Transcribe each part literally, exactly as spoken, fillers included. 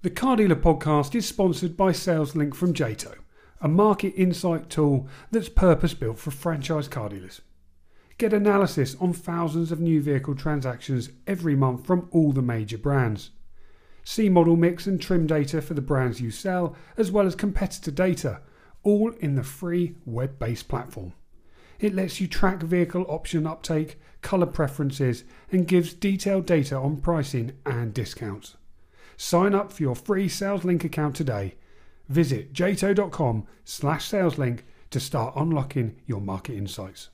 The Car Dealer podcast is sponsored by SalesLink from Jato, a market insight tool that's purpose-built for franchise car dealers. Get analysis on thousands of new vehicle transactions every month from all the major brands. See model mix and trim data for the brands you sell, as well as competitor data, all in the free web-based platform. It lets you track vehicle option uptake, colour preferences, and gives detailed data on pricing and discounts. Sign up for your free SalesLink account today. Visit jato.com slash SalesLink to start unlocking your market insights.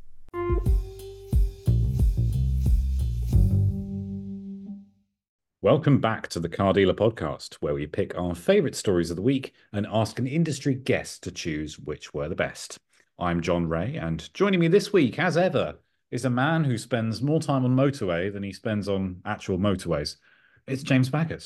Welcome back to the Car Dealer podcast, where we pick our favourite stories of the week and ask an industry guest to choose which were the best. I'm John Ray, and joining me this week, as ever, is a man who spends more time on motorway than he spends on actual motorways. It's James Baggers.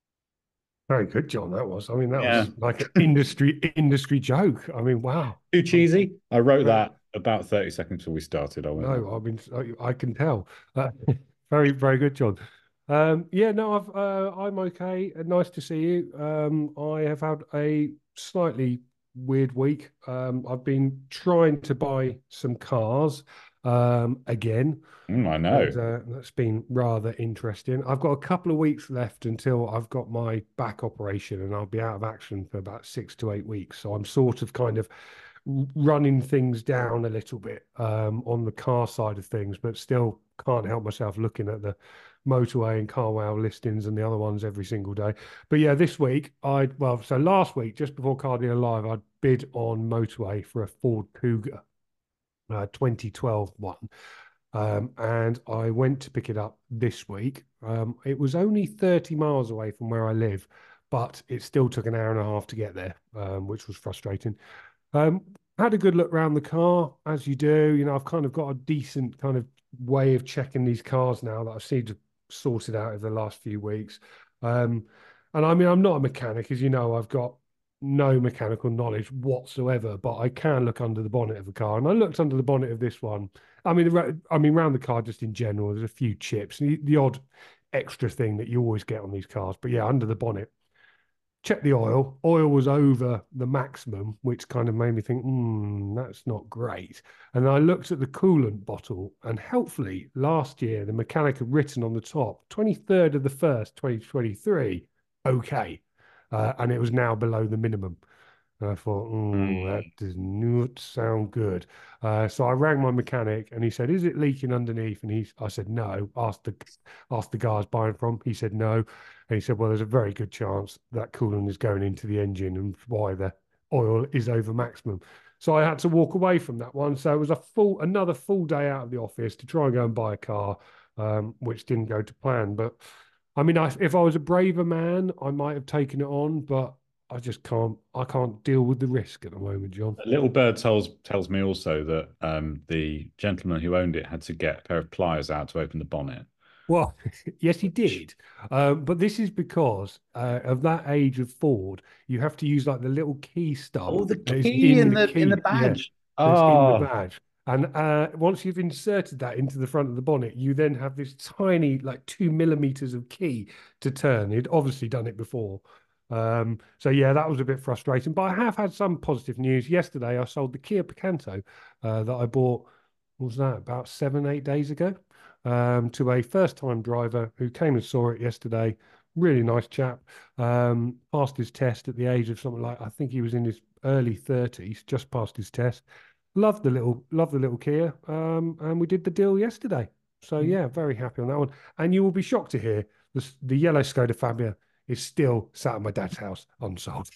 Very good, John. That was. I mean, that Yeah. was like an industry industry joke. I mean, wow. Too cheesy? I wrote that about thirty seconds before we started. I went, No, I mean, I, I can tell. Uh, very, very good, John. Um, yeah, no, I've, uh, I'm okay. Uh, Nice to see you. Um, I have had a slightly weird week. Um, I've been trying to buy some cars um, again. Mm, I know. And, uh, that's been rather interesting. I've got a couple of weeks left until I've got my back operation, and I'll be out of action for about six to eight weeks. So I'm sort of kind of r- running things down a little bit um, on the car side of things, but still can't help myself looking at the motorway and CarWow listings and the other ones every single day. But yeah, this week I well, so last week, just before Car Dealer Live, I bid on motorway for a Ford Kuga, uh, twenty twelve one. Um, and I went to pick it up this week. Um, it was only thirty miles away from where I live, but it still took an hour and a half to get there, um, which was frustrating. Um, had a good look around the car, as you do. You know, I've kind of got a decent kind of way of checking these cars now that I've seen to sort it out over the last few weeks. Um, and I mean, I'm not a mechanic, as you know, I've got no mechanical knowledge whatsoever, but I can look under the bonnet of a car. And I looked under the bonnet of this one. I mean, the- I mean, around the car, just in general, there's a few chips, the, the odd extra thing that you always get on these cars. But yeah, under the bonnet, check the oil. Oil was over the maximum, which kind of made me think, hmm, that's not great. And I looked at the coolant bottle, and helpfully, last year, the mechanic had written on the top, twenty-third of the first, twenty twenty-three, okay. Uh, and it was now below the minimum. And I thought, mm, that does not sound good. Uh, so I rang my mechanic, and he said, "Is it leaking underneath?" And he, I said, "No." Asked the, asked the guy I was buying from. He said, "No." And he said, "Well, there's a very good chance that coolant is going into the engine, and why the oil is over maximum." So I had to walk away from that one. So it was a full, another full day out of the office to try and go and buy a car, um, which didn't go to plan. But I mean, I, if I was a braver man, I might have taken it on, but I just can't. I can't deal with the risk at the moment, John. A little bird tells tells me also that um, the gentleman who owned it had to get a pair of pliers out to open the bonnet. Well, yes, he did. Um, but this is because uh, of that age of Ford, you have to use like the little key stub. Oh, the that is key in the the in the key, yeah, badge. that's in the Oh, badge. And uh, once you've inserted that into the front of the bonnet, you then have this tiny, like two millimeters of key to turn. He'd obviously done it before. Um, so yeah, that was a bit frustrating. But I have had some positive news. Yesterday, I sold the Kia Picanto uh, that I bought. What was that? About seven, eight days ago, um, to a first-time driver who came and saw it yesterday. Really nice chap. Um, passed his test at the age of something like, I think he was in his early thirties, just passed his test. Loved the little, loved the little Kia. Um, and we did the deal yesterday. So yeah, very happy on that one. And you will be shocked to hear the, the yellow Skoda Fabia is still sat at my dad's house unsold.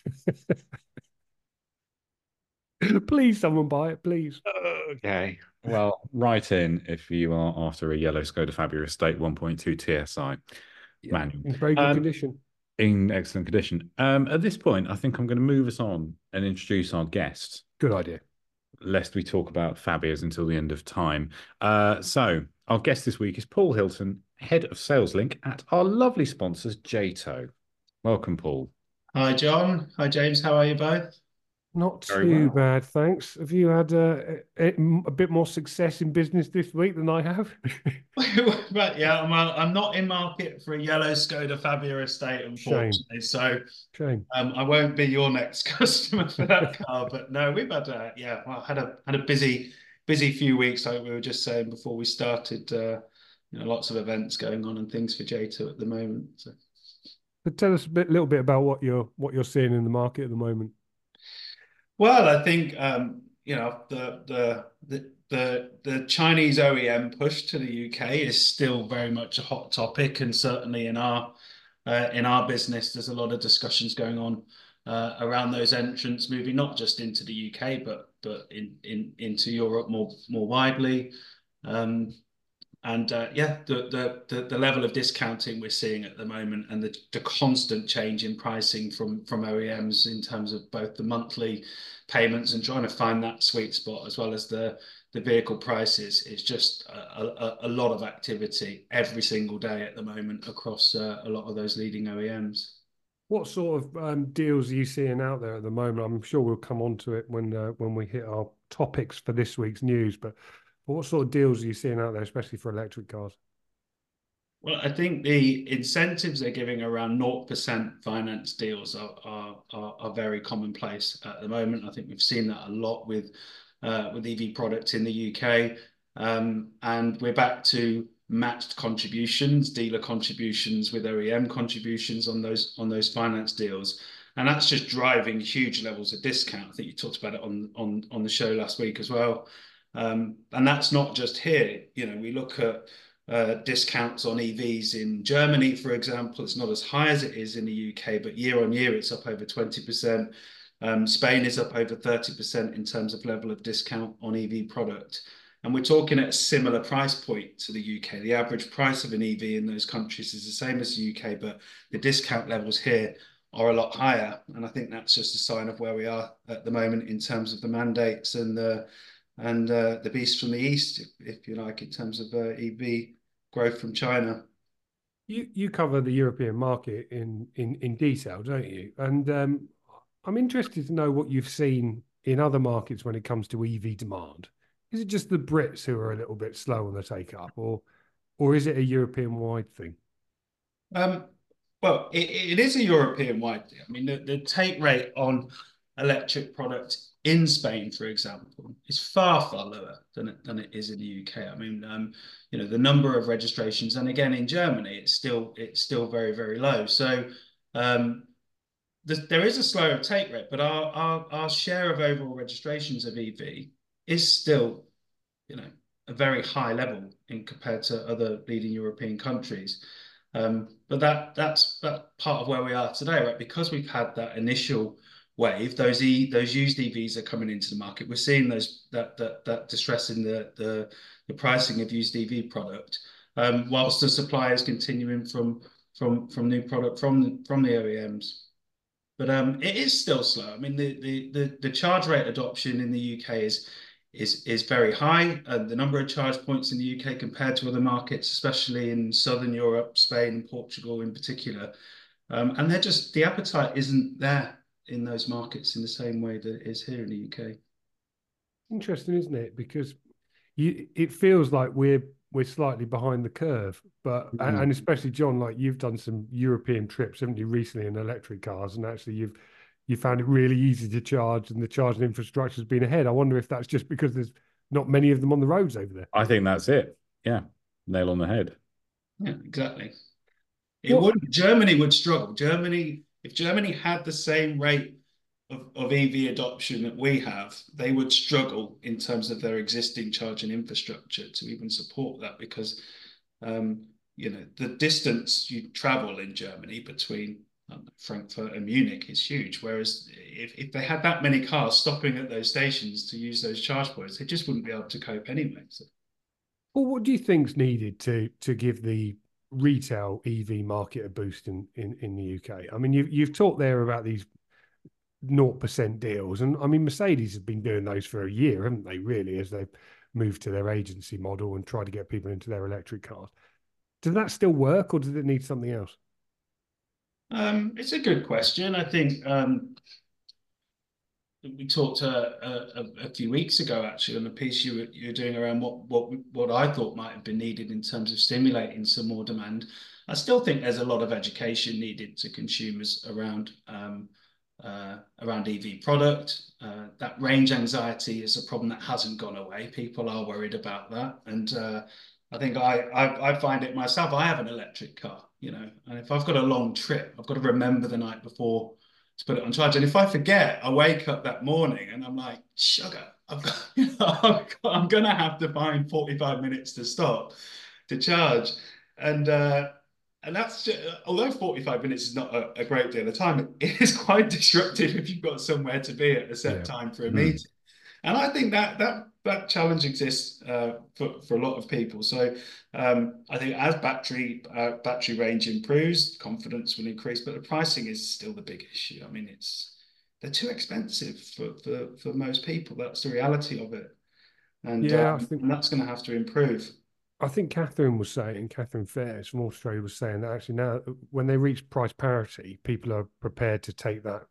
Please, someone buy it, please. okay. Well, write in if you are after a yellow Skoda Fabia Estate one point two T S I Yeah, manual. in very good Um, condition. In excellent condition. Um, at this point, I think I'm going to move us on and introduce our guest, Good idea. lest we talk about Fabias until the end of time. Uh, so, our guest this week is Paul Hilton, Head of SalesLink at our lovely sponsors, Jato. Welcome, Paul. Hi, John. Hi, James. How are you both? Not Very too well. bad, thanks. Have you had uh, a, a bit more success in business this week than I have? Right, yeah, I'm, uh, I'm not in market for a yellow Skoda Fabia estate, Shame, unfortunately. So shame. um, I won't be your next customer for that car. But no, we've had a yeah, well, had a had a busy busy few weeks, like we were just saying before we started. Uh, you know, lots of events going on and things for J two at the moment. So. But tell us a bit, little bit about what you're what you're seeing in the market at the moment. Well, I think um, you know the the the the the Chinese O E M push to the U K is still very much a hot topic, and certainly in our uh, in our business, there's a lot of discussions going on uh, around those entrants moving not just into the U K but but in in into Europe more more widely. Um, and uh, yeah, the, the the the level of discounting we're seeing at the moment, and the, the constant change in pricing from from O E Ms in terms of both the monthly payments and trying to find that sweet spot, as well as the the vehicle prices, is just a, a, a lot of activity every single day at the moment across uh, a lot of those leading O E Ms. What sort of um, deals are you seeing out there at the moment? I'm sure we'll come on to it when uh, when we hit our topics for this week's news. But what sort of deals are you seeing out there, especially for electric cars? Well, I think the incentives they're giving around zero percent finance deals are, are, are, are very commonplace at the moment. I think we've seen that a lot with uh, with E V products in the U K. Um, and we're back to matched contributions, dealer contributions with O E M contributions on those on those finance deals. And that's just driving huge levels of discount. I think you talked about it on on on the show last week as well. Um, and that's not just here. You know, we look at uh, discounts on E Vs in Germany, for example. It's not as high as it is in the U K, but year on year, it's up over twenty percent. Um, Spain is up over thirty percent in terms of level of discount on E V product. And we're talking at a similar price point to the U K. The average price of an E V in those countries is the same as the U K, but the discount levels here are a lot higher. And I think that's just a sign of where we are at the moment in terms of the mandates and the and uh, the beast from the east, if, if you like, in terms of uh, E V growth from China. You you cover the European market in in in detail, don't you? And um, I'm interested to know what you've seen in other markets when it comes to E V demand. Is it just the Brits who are a little bit slow on the take up, or or is it a European wide thing? Um, well, it, it is a European wide thing. I mean, the, the take rate on electric products in Spain, for example, is far, far lower than it, than it is in the U K. I mean, um, you know, the number of registrations, and again in Germany, it's still it's still very, very low. So um, there is a slower take rate, but our, our our share of overall registrations of E V is still, you know, a very high level in compared to other leading European countries. Um, but that that's that part of where we are today, right? Because we've had that initial wave, those e those used E Vs are coming into the market. We're seeing those that that that distress in the the, the pricing of used E V product, um, whilst the supply is continuing from from from new product from from the O E Ms. But um, it is still slow. I mean, the, the the the charge rate adoption in the U K is is is very high. Uh, the number of charge points in the U K compared to other markets, especially in Southern Europe, Spain, and Portugal in particular, um, and they're just the appetite isn't there in those markets in the same way that it is here in the U K. Interesting, isn't it? Because you, it feels like we're we're slightly behind the curve, but Mm. and especially John, like you've done some European trips, haven't you, recently in electric cars, and actually you've you found it really easy to charge, and the charging infrastructure has been ahead. I wonder if that's just because there's not many of them on the roads over there. I think that's it. Yeah, nail on the head. Yeah, exactly. It What would Germany would struggle. Germany, if Germany had the same rate of, of E V adoption that we have, they would struggle in terms of their existing charging infrastructure to even support that because um, you know, the distance you travel in Germany between um, Frankfurt and Munich is huge. Whereas if, if they had that many cars stopping at those stations to use those charge points, they just wouldn't be able to cope anyway. So. well, what do you think's needed to to give the retail E V market a boost in in, in the U K? I mean, you've you've talked there about these zero percent deals. And I mean, Mercedes have been doing those for a year, haven't they, really, as they've moved to their agency model and tried to get people into their electric cars. Does that still work or does it need something else? Um, it's a good question. I think um, we talked uh, a, a, a few weeks ago actually on a piece you were you were doing around what what what I thought might have been needed in terms of stimulating some more demand. I still think there's a lot of education needed to consumers around um, uh, around E V product. Uh, that range anxiety is a problem that hasn't gone away. People are worried about that, and uh, I think I, I I find it myself. I have an electric car, you know, and if I've got a long trip, I've got to remember the night before to put it on charge. And if I forget, I wake up that morning and I'm like, sugar, I've got, you know, I've got, I'm going to have to find forty-five minutes to stop to charge. And, uh, and that's just, although forty-five minutes is not a, a great deal of time, it is quite disruptive if you've got somewhere to be at a set Yeah. time for a Mm. meeting. And I think that that that challenge exists uh, for for a lot of people. So um, I think as battery uh, battery range improves, confidence will increase, but the pricing is still the big issue. I mean, it's they're too expensive for for for most people. That's the reality of it, and Yeah, I um, think and that's going to have to improve. I think Catherine was saying, Catherine Fairs from Australia was saying that actually now when they reach price parity, people are prepared to take that,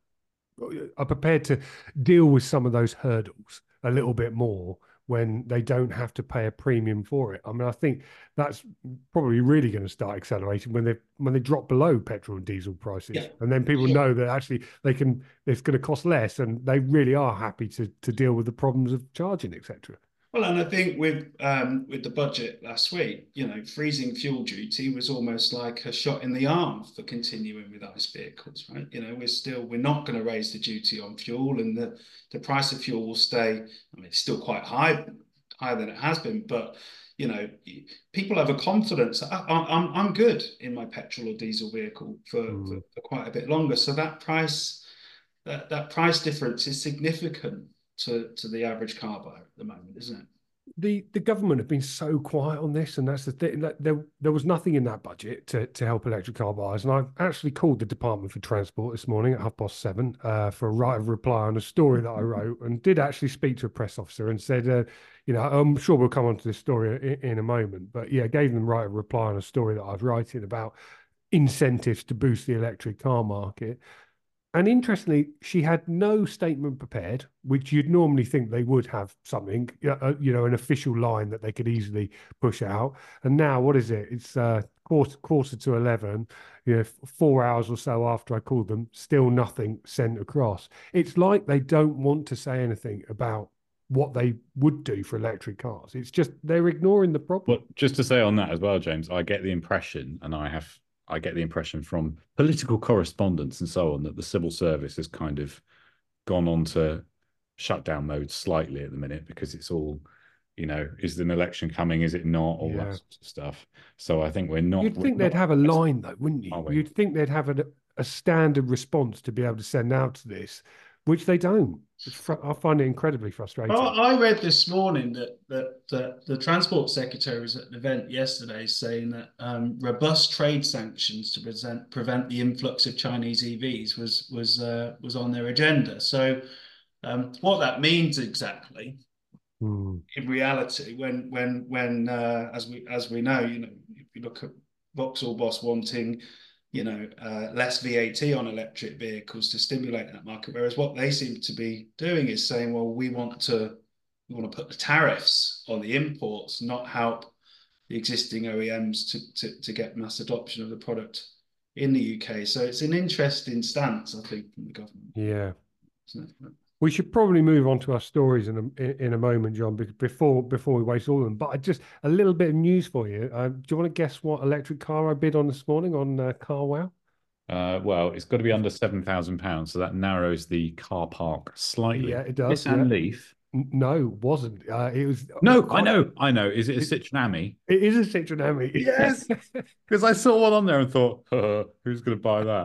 are prepared to deal with some of those hurdles a little bit more when they don't have to pay a premium for it. I mean, I think that's probably really going to start accelerating when they when they drop below petrol and diesel prices, Yeah. and then people Sure. know that actually they can it's going to cost less, and they really are happy to to deal with the problems of charging, et cetera. Well, and I think with um, with the budget last week, you know, freezing fuel duty was almost like a shot in the arm for continuing with ICE vehicles, right? You know, we're still we're not going to raise the duty on fuel, and the the price of fuel will stay. I mean, it's still quite high, higher than it has been, but you know, people have a confidence. I, I'm I'm good in my petrol or diesel vehicle for, Mm. for, for quite a bit longer. So that price that that price difference is significant to to the average car buyer at the moment, isn't it? The the government have been so quiet on this, and that's the thing. That there there was nothing in that budget to to help electric car buyers. And I actually called the Department for Transport this morning at half past seven uh, for a right of reply on a story that I wrote, and did actually speak to a press officer and said, uh, you know, I'm sure we'll come on to this story in, in a moment, but yeah, gave them right of reply on a story that I was writing about incentives to boost the electric car market. And interestingly, she had no statement prepared, which you'd normally think they would have something, uh, you know, an official line that they could easily push out. And now, what is it? It's uh, quarter quarter to eleven, you know, four hours or so after I called them, still nothing sent across. It's like they don't want to say anything about what they would do for electric cars. It's just they're ignoring the problem. Well, just to say on that as well, James, I get the impression, and I have I get the impression from political correspondence and so on, that the civil service has kind of gone on to shutdown mode slightly at the minute, because it's all, you know, is an election coming? Is it not? All Yeah. that sort of stuff. So I think we're not. You'd we're think not- they'd have a line though, wouldn't you? Are we? You'd think they'd have a, a standard response to be able to send out to this, which they don't. It's fr- I find it incredibly frustrating. Well, I read this morning that that, that the transport secretary was at an event yesterday saying that um, robust trade sanctions to present, prevent the influx of Chinese E Vs was was uh, was on their agenda. So, um, what that means exactly, Hmm. in reality, when when when uh, as we as we know, you know, if you look at Vauxhall Boss wanting, you know, uh, less V A T on electric vehicles to stimulate that market. Whereas what they seem to be doing is saying, well, we want to we want to put the tariffs on the imports, not help the existing O E Ms to, to, to get mass adoption of the product in the U K. So it's an interesting stance, I think, from the government. Yeah. Isn't it? We should probably move on to our stories in a, in a moment, John, before before we waste all of them. But I just a little bit of news for you. Uh, do you want to guess what electric car I bid on this morning on uh, CarWow? Uh, well, it's got to be under seven thousand pounds, so that narrows the car park slightly. Yeah, it does. Nissan yeah. Leaf. N- No, it wasn't. Uh, it was. No, quite- I know, I know. Is it a It- Citroen Ami? It is a Citroen Ami. Yes, because I saw one on there and thought, who's going to buy that?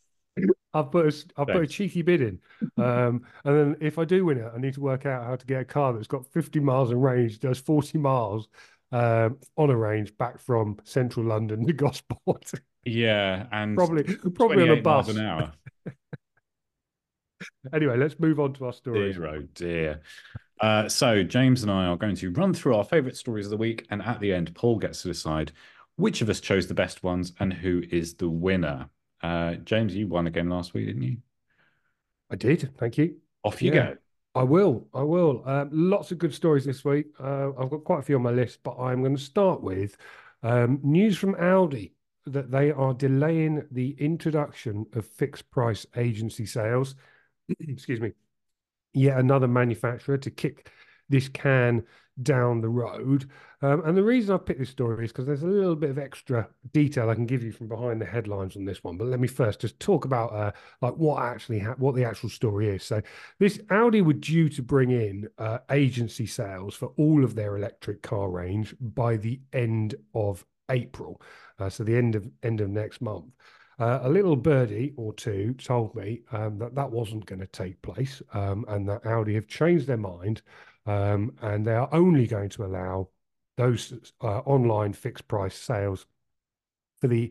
I've put a, I've put a Thanks. cheeky bid in, um, and then if I do win it, I need to work out how to get a car that's got fifty miles in range, does forty miles um, on a range back from central London to Gosport. Yeah, and probably probably on a twenty-eight miles bus. an hour. Anyway, let's move on to our stories. Dear, oh dear. Uh, so James and I are going to run through our favourite stories of the week, and at the end, Paul gets to decide which of us chose the best ones and who is the winner. Uh, James, you won again last week, didn't you? I did, thank you. Off you Yeah. go. I will. I will. Um, lots of good stories this week. Uh, I've got quite a few on my list, but I'm going to start with um, news from Audi that they are delaying the introduction of fixed price agency sales. Excuse me. Yet another manufacturer to kick this can down the road. Um, and the reason I picked this story is because there's a little bit of extra detail I can give you from behind the headlines on this one. But let me first just talk about uh, like what actually ha- what the actual story is. So this Audi were due to bring in uh, agency sales for all of their electric car range by the end of April, uh, so the end of end of next month. Uh, a little birdie or two told me um, that that wasn't going to take place, um, and that Audi have changed their mind, um, and they are only going to allow those uh, online fixed price sales for the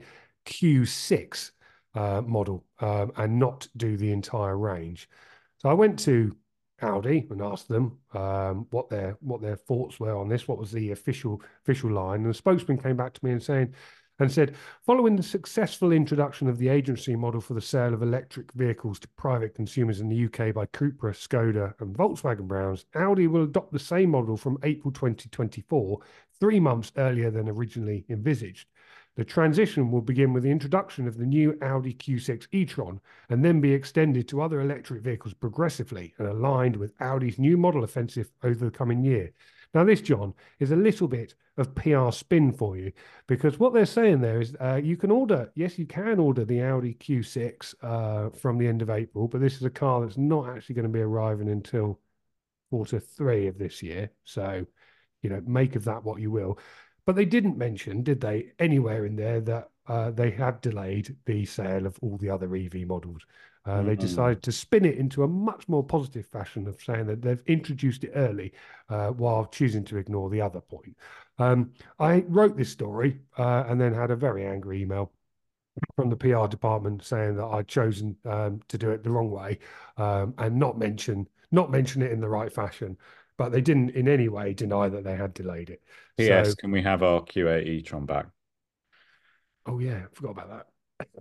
Q six uh, model, um, and not do the entire range. So I went to Audi and asked them um, what their what their thoughts were on this. What was the official official line? And the spokesman came back to me and saying and said, following the successful introduction of the agency model for the sale of electric vehicles to private consumers in the U K by Cupra, Skoda, and Volkswagen brands, Audi will adopt the same model from April twenty twenty-four, three months earlier than originally envisaged. The transition will begin with the introduction of the new Audi Q six e-tron and then be extended to other electric vehicles progressively and aligned with Audi's new model offensive over the coming year. Now, this, John, is a little bit of P R spin for you, because what they're saying there is uh, you can order, yes, you can order the Audi Q six uh, from the end of April, but this is a car that's not actually going to be arriving until quarter three of this year. So, you know, make of that what you will. But they didn't mention, did they, anywhere in there that uh, they have delayed the sale of all the other E V models. Uh, Mm-hmm. They decided to spin it into a much more positive fashion of saying that they've introduced it early uh, while choosing to ignore the other point. Um, I wrote this story uh, and then had a very angry email from the P R department saying that I'd chosen um, to do it the wrong way um, and not mention not mention it in the right fashion. But they didn't in any way deny that they had delayed it. P S. So, Can we have our Q eight e-tron back? oh yeah, I forgot about that.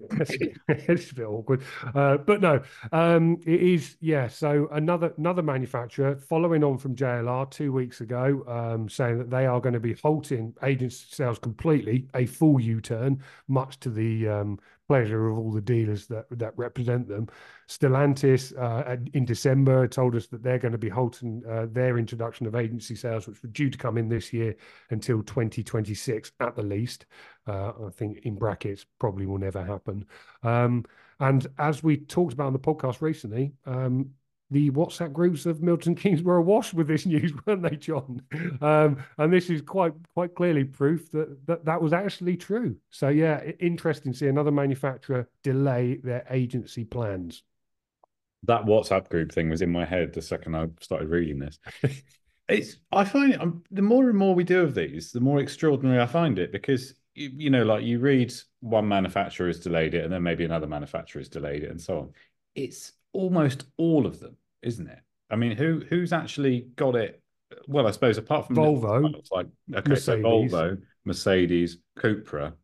It's a bit awkward, uh, but no, um, it is. Yeah, so another another manufacturer following on from J L R two weeks ago, um, saying that they are going to be halting agency sales completely, a full U-turn, much to the um, pleasure of all the dealers that that represent them. Stellantis uh, in December told us that they're going to be halting uh, their introduction of agency sales, which were due to come in this year, until twenty twenty-six at the least. Uh, I think in brackets probably will never happen. Um, and as we talked about on the podcast recently, um, the WhatsApp groups of Milton Keynes were awash with this news, weren't they, John? Um, and this is quite quite clearly proof that, that that was actually true. So yeah, interesting to see another manufacturer delay their agency plans. That WhatsApp group thing was in my head the second I started reading this. It's I find it, um, the more and more we do of these, the more extraordinary I find it, because you, you know, like you read one manufacturer has delayed it, and then maybe another manufacturer has delayed it, and so on. It's almost all of them, isn't it? I mean, who who's actually got it? Well, I suppose apart from Volvo, it's like okay, Mercedes. so Volvo, Mercedes, Cupra,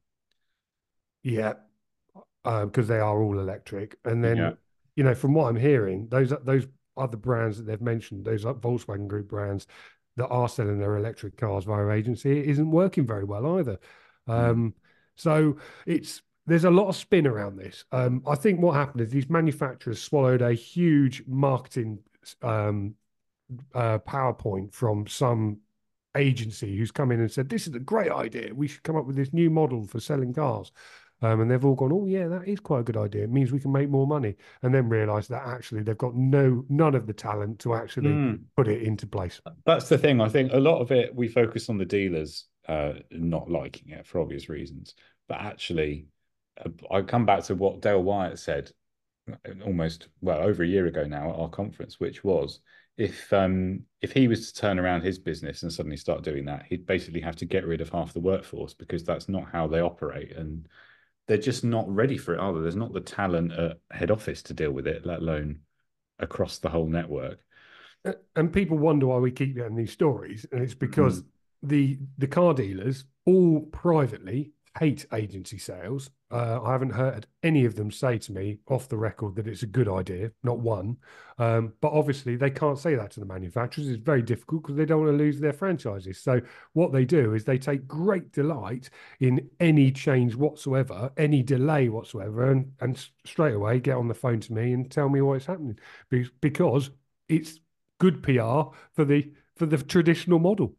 yeah, because uh, they are all electric, and then yeah. you know, from what I'm hearing, those those other brands that they've mentioned, those Volkswagen Group brands that are selling their electric cars via agency, it isn't working very well either. Um, mm. So it's there's a lot of spin around this. Um, I think what happened is these manufacturers swallowed a huge marketing um, uh, PowerPoint from some agency who's come in and said, "This is a great idea. We should come up with this new model for selling cars." Um, and they've all gone, "Oh yeah, that is quite a good idea. It means we can make more money." And then realise that actually they've got no none of the talent to actually mm. put it into place. That's the thing. I think a lot of it we focus on the dealers uh, not liking it for obvious reasons, but actually, uh, I come back to what Dale Wyatt said almost well over a year ago now at our conference, which was if um, if he was to turn around his business and suddenly start doing that, he'd basically have to get rid of half the workforce, because that's not how they operate. And they're just not ready for it, are they? There's not the talent at head office to deal with it, let alone across the whole network. And people wonder why we keep getting these stories, and it's because mm. the the car dealers all privately hate agency sales. Uh, I haven't heard any of them say to me off the record that it's a good idea, not one. Um, but obviously, they can't say that to the manufacturers. It's very difficult because they don't want to lose their franchises. So what they do is they take great delight in any change whatsoever, any delay whatsoever, and, and straight away get on the phone to me and tell me what's happening because it's good P R for the for the traditional model.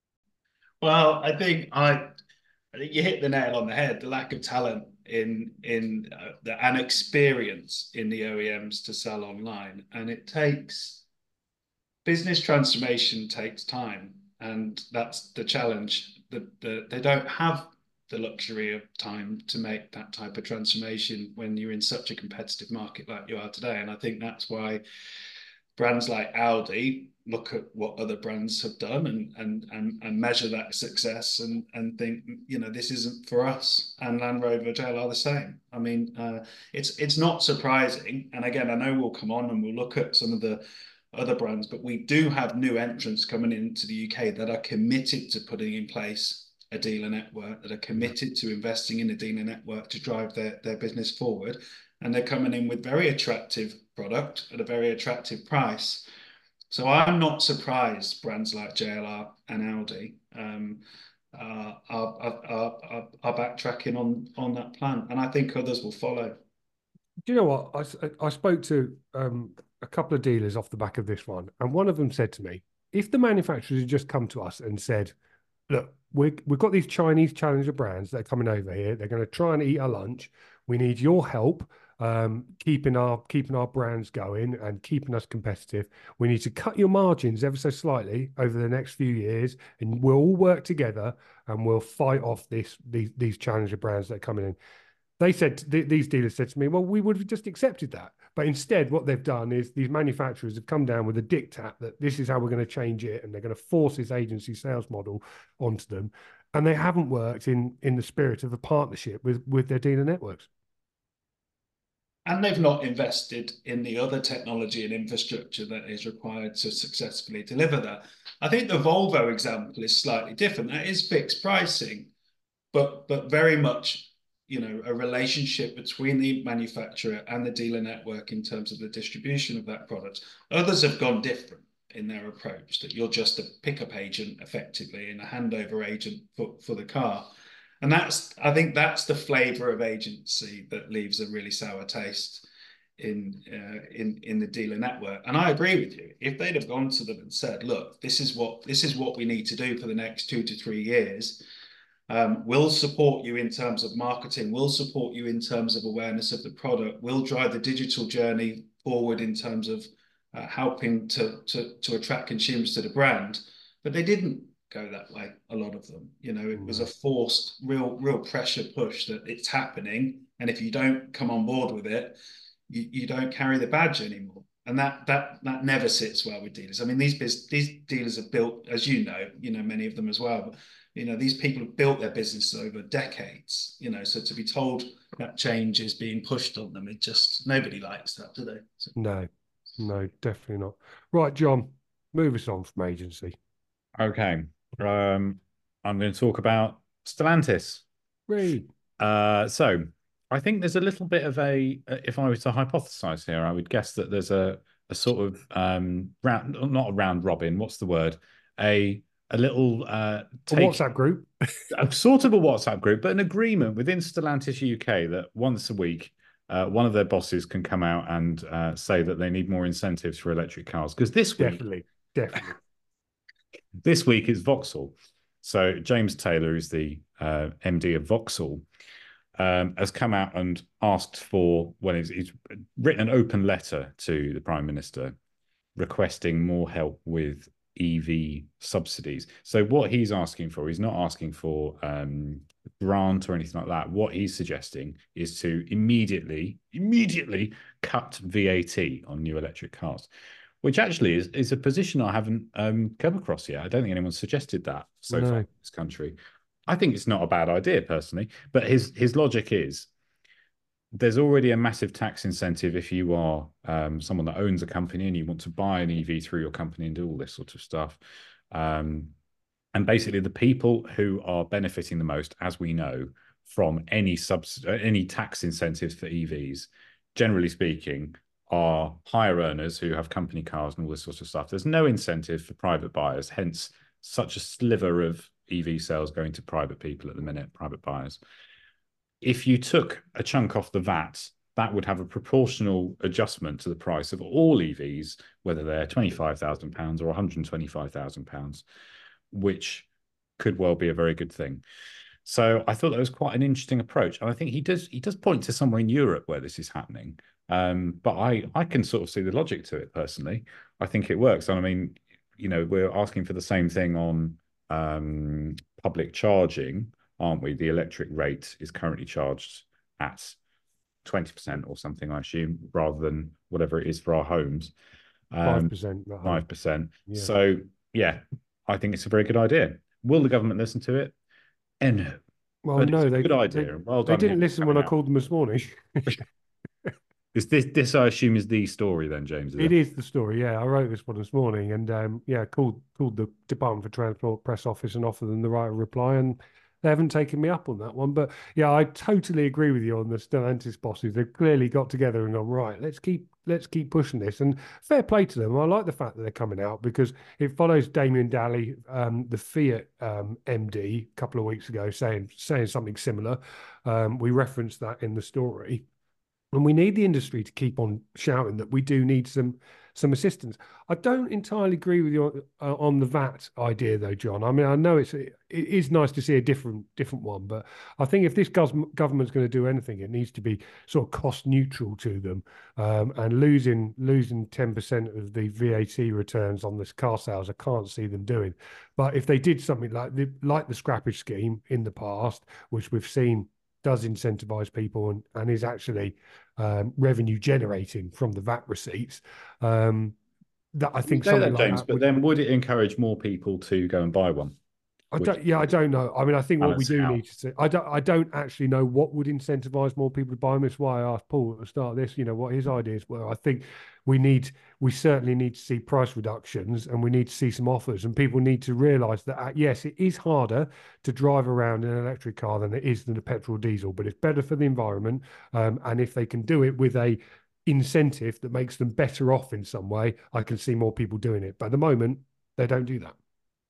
Well, I think I, I think you hit the nail on the head. The lack of talent in in uh, the and experience in the O E Ms to sell online, and it takes business transformation takes time, and that's the challenge. That the, they don't have the luxury of time to make that type of transformation when you're in such a competitive market like you are today. And I think that's why brands like Audi look at what other brands have done and and and, and measure that success and and think, you know, this isn't for us. And Land Rover J L R the same. I mean, uh, it's it's not surprising. And again, I know we'll come on and we'll look at some of the other brands, but we do have new entrants coming into the U K that are committed to putting in place a dealer network, that are committed to investing in a dealer network to drive their, their business forward. And they're coming in with very attractive product at a very attractive price. So I'm not surprised brands like J L R and Audi um, uh, are, are, are, are backtracking on, on that plan. And I think others will follow. Do you know what? I, I spoke to um, a couple of dealers off the back of this one, and one of them said to me, if the manufacturers had just come to us and said, look, we we've got these Chinese challenger brands that are coming over here. They're going to try and eat our lunch. We need your help um, keeping our keeping our brands going and keeping us competitive. We need to cut your margins ever so slightly over the next few years, and we'll all work together and we'll fight off this these these challenger brands that are coming in. They said, th these dealers said to me, well, we would have just accepted that. But instead, what they've done is these manufacturers have come down with a diktat that this is how we're going to change it. And they're going to force this agency sales model onto them. And they haven't worked in, in the spirit of a partnership with, with their dealer networks. And they've not invested in the other technology and infrastructure that is required to successfully deliver that. I think the Volvo example is slightly different. That is fixed pricing, but, but very much, you know, a relationship between the manufacturer and the dealer network in terms of the distribution of that product. Others have gone different in their approach, that you're just a pickup agent effectively and a handover agent for, for the car. And that's, I think that's the flavor of agency that leaves a really sour taste in, uh, in, in the dealer network. And I agree with you. If they'd have gone to them and said, look, this is what, this is what we need to do for the next two to three years, Um, we'll support you in terms of marketing, we'll support you in terms of awareness of the product, we'll drive the digital journey forward in terms of uh, helping to, to, to attract consumers to the brand. But they didn't go that way, a lot of them. You know, it was a forced, real, real pressure push that it's happening. And if you don't come on board with it, you, you don't carry the badge anymore. And that that that never sits well with dealers. I mean, these biz, these dealers are built, as you know, you know, many of them as well. But, you know, these people have built their business over decades, you know, so to be told that change is being pushed on them, it just, nobody likes that, do they? So. No, no, definitely not. Right, John, move us on from agency. Okay. Um, I'm going to talk about Stellantis. Read. Uh, so I think there's a little bit of a, if I was to hypothesize here, I would guess that there's a, a sort of um, round, not a round robin, what's the word? A a little uh, take, a WhatsApp group, a sort of a WhatsApp group, but an agreement within Stellantis U K that once a week, uh, one of their bosses can come out and uh, say that they need more incentives for electric cars. Because this week, definitely, definitely, this week is Vauxhall. So James Taylor is the uh, M D of Vauxhall, um, has come out and asked for, well, he's, he's written an open letter to the Prime Minister requesting more help with E V subsidies. So what he's asking for, he's not asking for um, grant or anything like that. What he's suggesting is to immediately, immediately cut V A T on new electric cars, which actually is, is a position I haven't um, come across yet. I don't think anyone's suggested that so no. far in this country. I think it's not a bad idea personally, but his his logic is there's already a massive tax incentive if you are um, someone that owns a company and you want to buy an E V through your company and do all this sort of stuff. Um, and basically the people who are benefiting the most, as we know, from any subs any tax incentives for E Vs, generally speaking, are higher earners who have company cars and all this sort of stuff. There's no incentive for private buyers, hence such a sliver of E V sales going to private people at the minute, private buyers. If you took a chunk off the V A T, that would have a proportional adjustment to the price of all E Vs, whether they're twenty-five thousand pounds or one hundred twenty-five thousand pounds, which could well be a very good thing. So I thought that was quite an interesting approach. And I think he does he does point to somewhere in Europe where this is happening. Um, but I, I can sort of see the logic to it personally. I think it works. And I mean, you know, we're asking for the same thing on um, public charging, aren't we? The electric rate is currently charged at twenty percent or something, I assume, rather than whatever it is for our homes. Five percent. Five percent. So yeah, I think it's a very good idea. Will the government listen to it? And no. Well, but no, it's a they good idea. They, well they done didn't listen when out. I called them this morning. Is this this I assume is the story then, James? Is it, it is the story. Yeah, I wrote this one this morning, and um, yeah, called called the Department for Transport press office and offered them the right reply, and they haven't taken me up on that one. But yeah, I totally agree with you on the Stellantis bosses. They've clearly got together and gone, right, let's keep let's keep pushing this. And fair play to them. I like the fact that they're coming out because it follows Damien Daly, um, the Fiat um, M D, a couple of weeks ago, saying saying something similar. Um, we referenced that in the story. And we need the industry to keep on shouting that we do need some some assistance. I don't entirely agree with you on, uh, on the V A T idea, though, John. I mean, I know it's it is nice to see a different different one, but I think if this government's going to do anything, it needs to be sort of cost neutral to them. Um, and losing losing ten percent of the V A T returns on this car sales, I can't see them doing. But if they did something like the like the scrappage scheme in the past, which we've seen does incentivize people and, and is actually um, revenue generating from the V A T receipts. Um, that I think say something that, like James, that but would, then would it encourage more people to go and buy one? I don't, yeah, I don't know. I mean, I think what we do out. need to see, I don't, I don't actually know what would incentivize more people to buy them. That's why I asked Paul at the start of this, you know, what his ideas were. I think we need, we certainly need to see price reductions and we need to see some offers, and people need to realize that, uh, yes, it is harder to drive around in an electric car than it is than a petrol diesel, but it's better for the environment. Um, and if they can do it with a incentive that makes them better off in some way, I can see more people doing it. But at the moment, they don't do that.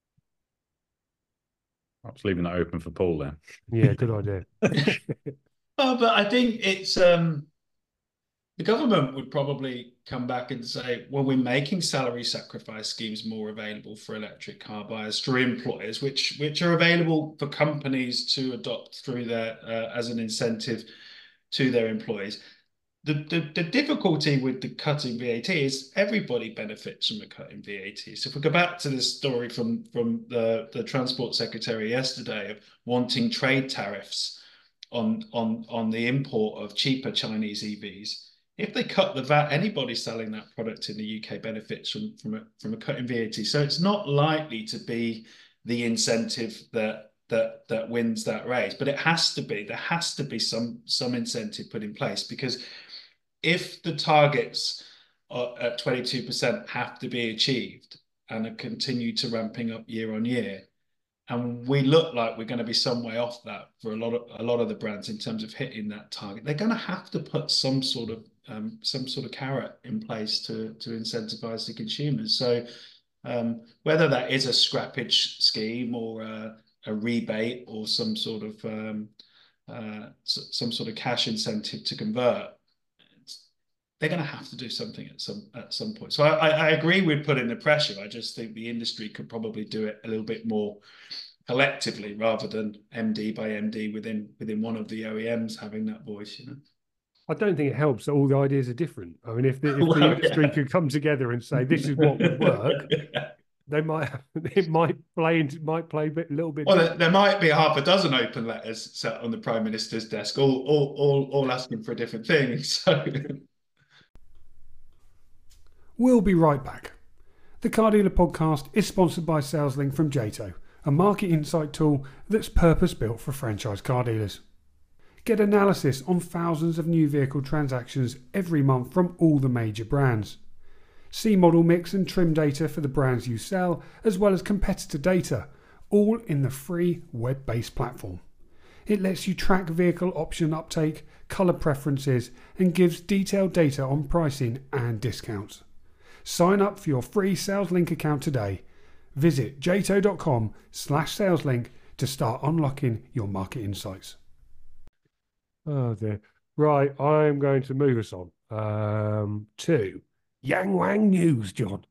Perhaps leaving that open for Paul then. Yeah, good idea. Oh, but I think it's um, the government would probably come back and say, well, we're making salary sacrifice schemes more available for electric car buyers through employers, which which are available for companies to adopt through their uh, as an incentive to their employees. The, the, the difficulty with the cutting V A T is everybody benefits from a cut in V A T. So if we go back to this story from, from the, the Transport Secretary yesterday of wanting trade tariffs on, on, on the import of cheaper Chinese E Vs, if they cut the V A T, anybody selling that product in the U K benefits from, from, a, from a cut in V A T. So it's not likely to be the incentive that that that wins that race, but it has to be. There has to be some some incentive put in place, because if the targets at twenty-two percent have to be achieved and are continue to ramping up year on year, and we look like we're going to be some way off that for a lot of a lot of the brands in terms of hitting that target, they're going to have to put some sort of um, some sort of carrot in place to to incentivize the consumers. So um, whether that is a scrappage scheme or a, a rebate or some sort of um, uh, some sort of cash incentive to convert, they're going to have to do something at some at some point. So I, I agree with putting the pressure. I just think the industry could probably do it a little bit more collectively rather than M D by M D within within one of the O E Ms having that voice, you know. I don't think it helps that all the ideas are different. I mean, if the, if well, the industry yeah. could come together and say this is what would work, they might it might play into might play a bit, little bit. Well, there, there might be half a dozen open letters set on the Prime Minister's desk, all all all, all asking for a different thing. So we'll be right back. The Car Dealer podcast is sponsored by SalesLink from Jato, a market insight tool that's purpose-built for franchise car dealers. Get analysis on thousands of new vehicle transactions every month from all the major brands. See model mix and trim data for the brands you sell, as well as competitor data, all in the free web-based platform. It lets you track vehicle option uptake, colour preferences, and gives detailed data on pricing and discounts. Sign up for your free SalesLink account today. Visit jato.com slash SalesLink to start unlocking your market insights. Oh dear. Right, I'm going to move us on um, to Yang Wang News, John.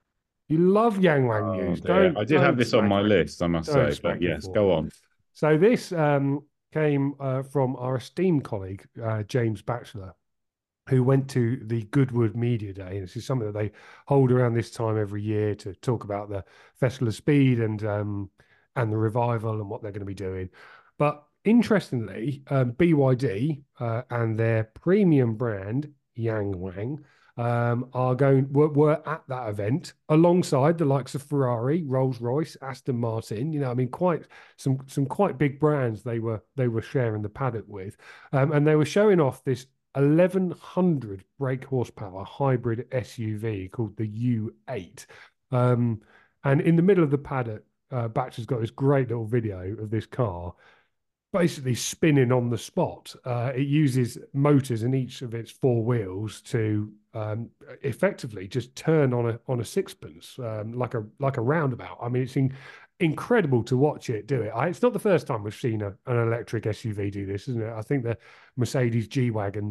You love Yang Wang Oh, News, dear. don't I did have don't this on smack my me. list, I must Don't say. smack But me yes, for go it. on. So this um, came uh, from our esteemed colleague, uh, James Batchelor, who went to the Goodwood Media Day. And this is something that they hold around this time every year to talk about the Festival of Speed and um, and the revival and what they're going to be doing. But interestingly, um, B Y D uh, and their premium brand, Yang Wang, um, are going were, were at that event alongside the likes of Ferrari, Rolls-Royce, Aston Martin. You know, I mean, quite some some quite big brands they were they were sharing the paddock with, um, and they were showing off this eleven hundred brake horsepower hybrid S U V called the U eight. Um, and in the middle of the paddock, uh, Batch has got this great little video of this car basically spinning on the spot. Uh, it uses motors in each of its four wheels to um, effectively just turn on a on a sixpence, um, like a like a roundabout. I mean, it's in, incredible to watch it do it. I, it's not the first time we've seen a, an electric S U V do this, isn't it? I think the Mercedes G-Wagon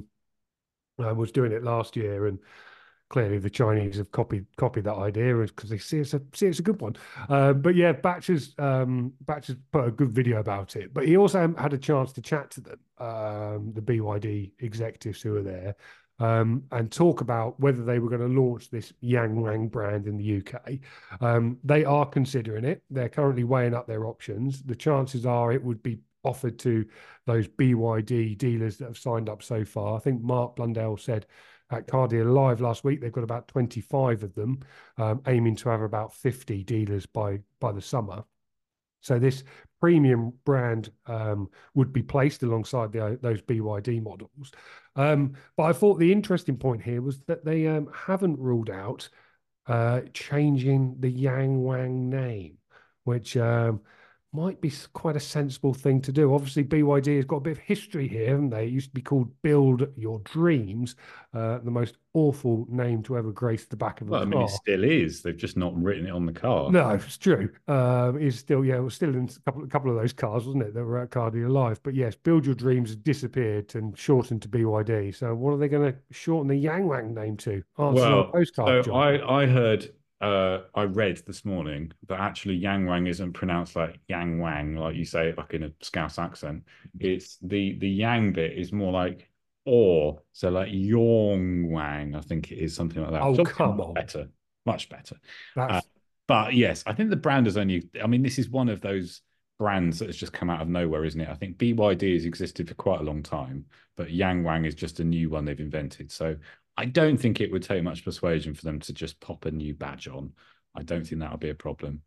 uh, was doing it last year, and clearly the Chinese have copied copied that idea because they see it's a see it's a good one. Uh, but yeah, Batch's um, Batch has put a good video about it. But he also had a chance to chat to them, um, the B Y D executives who were there, um, and talk about whether they were going to launch this Yang Wang brand in the U K. Um, they are considering it. They're currently weighing up their options. The chances are it would be offered to those B Y D dealers that have signed up so far. I think Mark Blundell said at Car Dealer Live last week, they've got about twenty-five of them, um, aiming to have about fifty dealers by by the summer. So this premium brand um, would be placed alongside the, those B Y D models. Um, but I thought the interesting point here was that they um, haven't ruled out uh, changing the Yang Wang name, which um, might be quite a sensible thing to do. Obviously, B Y D has got a bit of history here, haven't they? It used to be called Build Your Dreams, uh, the most awful name to ever grace the back of a Well, I car. mean, it still is. They've just not written it on the car. No, it's true. Um, it's still, yeah, it was still in a couple, a couple of those cars, wasn't it, that were at Car Dealer Live. But yes, Build Your Dreams has disappeared and shortened to B Y D. So what are they going to shorten the Yang Wang name to? Answer on a Well, postcard, so John. I, I heard, uh, I read this morning that actually Yang Wang isn't pronounced like Yang Wang, like you say it like in a Scouse accent. It's the the Yang bit is more like or, so like Yong Wang, I think it is something like that. Oh, So come much on. better, much better. That's Uh, but yes, I think the brand is only, I mean, this is one of those brands that has just come out of nowhere, isn't it? I think B Y D has existed for quite a long time, but Yang Wang is just a new one they've invented. So I don't think it would take much persuasion for them to just pop a new badge on. I don't think that would be a problem.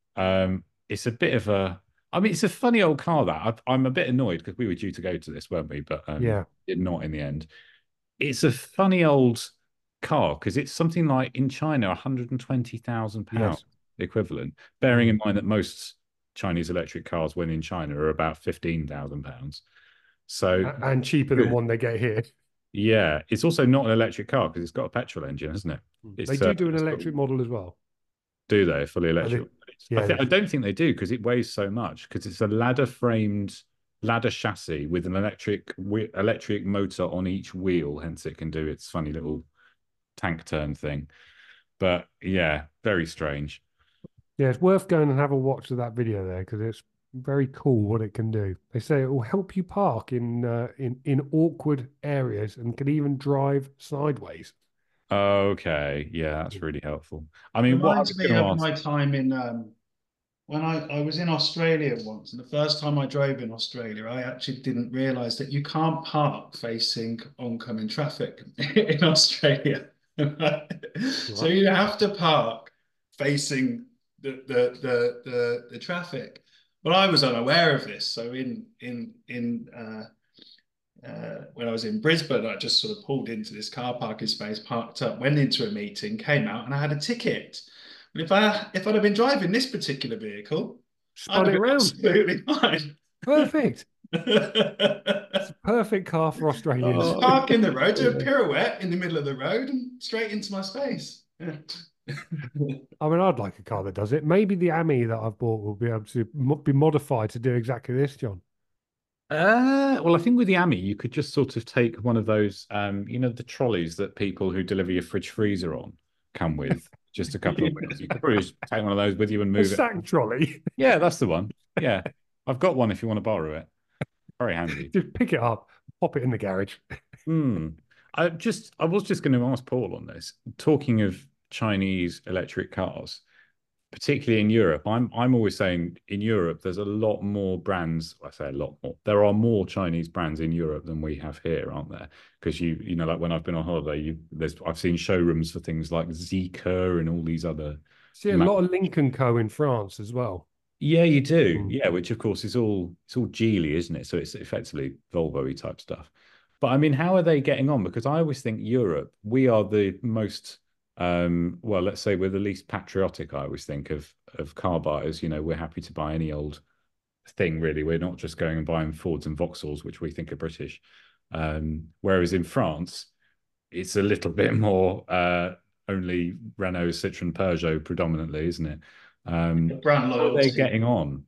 Um, it's a bit of a, I mean, it's a funny old car that I, I'm a bit annoyed because we were due to go to this, weren't we? But um, yeah. did not in the end. It's a funny old car because it's something like in China, one hundred twenty thousand pounds Yes. equivalent, bearing Mm. in mind that most Chinese electric cars when in China are about fifteen thousand pounds. So, A- and cheaper than one they get here. yeah, it's also not an electric car because it's got a petrol engine, hasn't it? It's, They do uh, do an it's got- electric model as well. Do they fully they- electric? yeah, I, think, they- I don't think they do because it weighs so much because it's a ladder framed ladder chassis with an electric whe- electric motor on each wheel, hence it can do its funny little tank turn thing. But yeah, very strange. Yeah, it's worth going and have a watch of that video there because it's very cool what it can do. They say it will help you park in uh, in in awkward areas and can even drive sideways. Okay, yeah, that's really helpful. I mean, what I was Reminds me going to of ask, my time in um, when I, I was in Australia once, and the first time I drove in Australia, I actually didn't realize that you can't park facing oncoming traffic in Australia. So you have to park facing the the the the, the traffic. But I was unaware of this. So in in in uh, uh, when I was in Brisbane, I just sort of pulled into this car parking space, parked up, went into a meeting, came out, and I had a ticket. But if I if I'd have been driving this particular vehicle, I'd Spun have it been round. absolutely fine. Perfect. It's a perfect car for Australians. Just Oh. park in the road, do a pirouette in the middle of the road, and straight into my space. Yeah. I mean, I'd like a car that does it. Maybe the Ami that I've bought will be able to mo- be modified to do exactly this, John. Uh, well, I think with the Ami, you could just sort of take one of those, um, you know, the trolleys that people who deliver your fridge freezer on come with, just a couple of wheels. You could probably just take one of those with you and A move it. sack trolley. Yeah, that's the one. Yeah, I've got one if you want to borrow it. Very handy. Just pick it up, pop it in the garage. Hmm. I just, I was just going to ask Paul on this. Talking of Chinese electric cars, particularly in Europe, I'm I'm always saying in Europe there's a lot more brands. I say a lot more. There are more Chinese brands in Europe than we have here, aren't there? Because you you know, like when I've been on holiday, you there's I've seen showrooms for things like Zeekr and all these other. See a lot of Lynk and Co in France as well. Yeah, you do. Mm. Yeah, which of course is all it's all Geely, isn't it? So it's effectively Volvo-y type stuff. But I mean, how are they getting on? Because I always think Europe, we are the most um, well, let's say we're the least patriotic, I always think, of of car buyers. You know, we're happy to buy any old thing, really. We're not just going and buying Fords and Vauxhalls, which we think are British. Um, whereas in France, it's a little bit more uh, only Renault, Citroën, Peugeot predominantly, isn't it? Um, The brand how are loyalty. they getting on?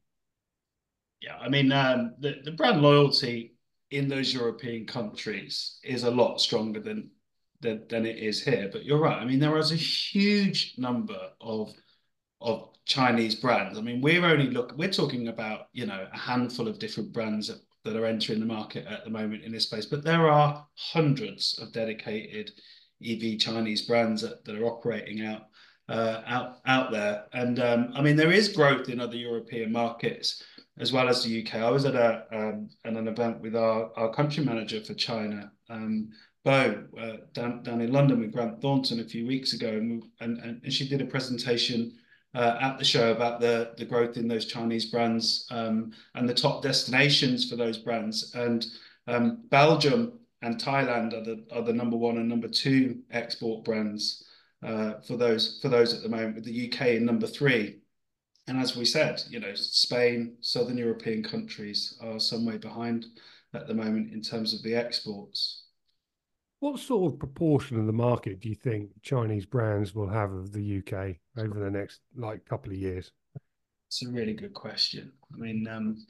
Yeah, I mean, um, the, the brand loyalty in those European countries is a lot stronger than, than than it is here. But you're right. I mean, there is a huge number of of Chinese brands. I mean, we're only look we're talking about, you know, a handful of different brands that, that are entering the market at the moment in this space, but there are hundreds of dedicated E V Chinese brands that, that are operating out uh, out out there. And um, I mean, there is growth in other European markets as well as the U K. I was at a um, at an event with our, our country manager for China, um, Bo, uh, down down in London with Grant Thornton a few weeks ago, and we, and, and she did a presentation uh, at the show about the the growth in those Chinese brands um, and the top destinations for those brands. And um, Belgium and Thailand are the are the number one and number two export brands uh, for those for those at the moment, with the U K in number three. And as we said, you know, Spain, Southern European countries are some way behind at the moment in terms of the exports. What sort of proportion of the market do you think Chinese brands will have of the U K over the next like couple of years? It's a really good question. I mean, um,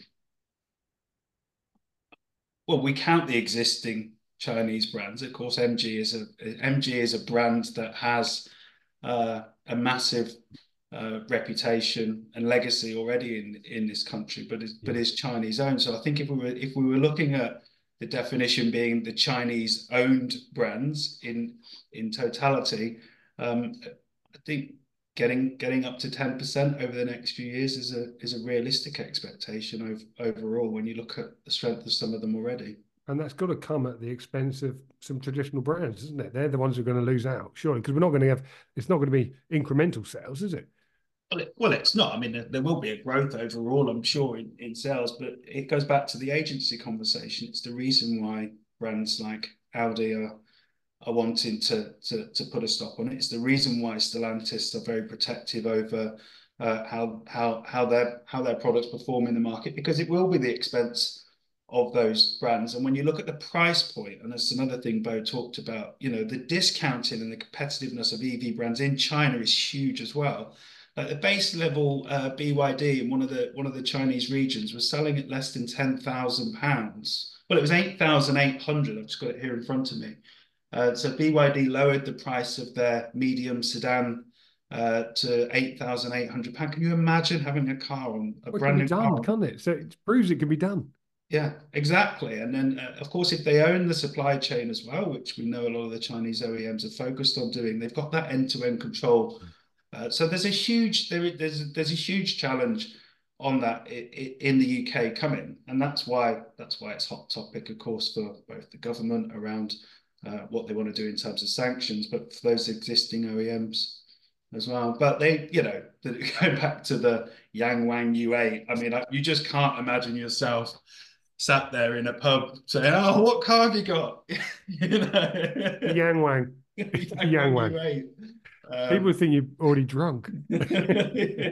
well, we count the existing Chinese brands. Of course, M G is a M G is a brand that has uh, a massive uh, reputation and legacy already in in this country, but is but is Chinese owned. So I think if we were if we were looking at the definition being the Chinese owned brands in in totality, um, I think getting getting up to ten percent over the next few years is a is a realistic expectation of, overall when you look at the strength of some of them already. And that's got to come at the expense of some traditional brands, isn't it? They're the ones who are going to lose out, surely, because we're not going to have, it's not going to be incremental sales, is it? Well, it, well, it's not. I mean, there, there will be a growth overall, I'm sure, in, in sales, but it goes back to the agency conversation. It's the reason why brands like Audi are are wanting to to to put a stop on it. It's the reason why Stellantis are very protective over uh, how how how their how their products perform in the market, because it will be the expense of those brands. And when you look at the price point, and that's another thing Bo talked about, you know, the discounting and the competitiveness of E V brands in China is huge as well. Like the base level uh, B Y D in one of the one of the Chinese regions was selling at less than ten thousand pounds. Well, it was eight thousand eight hundred. I've just got it here in front of me. Uh, so B Y D lowered the price of their medium sedan uh, to eight thousand eight hundred pounds. Can you imagine having a car on a Well, it brand can new be done, car? can't it? So it proves it can be done. Yeah, exactly. And then, uh, of course, if they own the supply chain as well, which we know a lot of the Chinese O E Ms are focused on doing, they've got that end-to-end control. Uh, so there's a huge there, there's there's a huge challenge on that in the U K coming, and that's why that's why it's hot topic, of course, for both the government around uh, what they want to do in terms of sanctions, but for those existing O E Ms as well. But they, you know, going back to the Yangwang U eight, I mean, you just can't imagine yourself sat there in a pub saying, "Oh, what car have you got?" You know, The Yangwang. Yangwang U eight. Um, People think you're already drunk.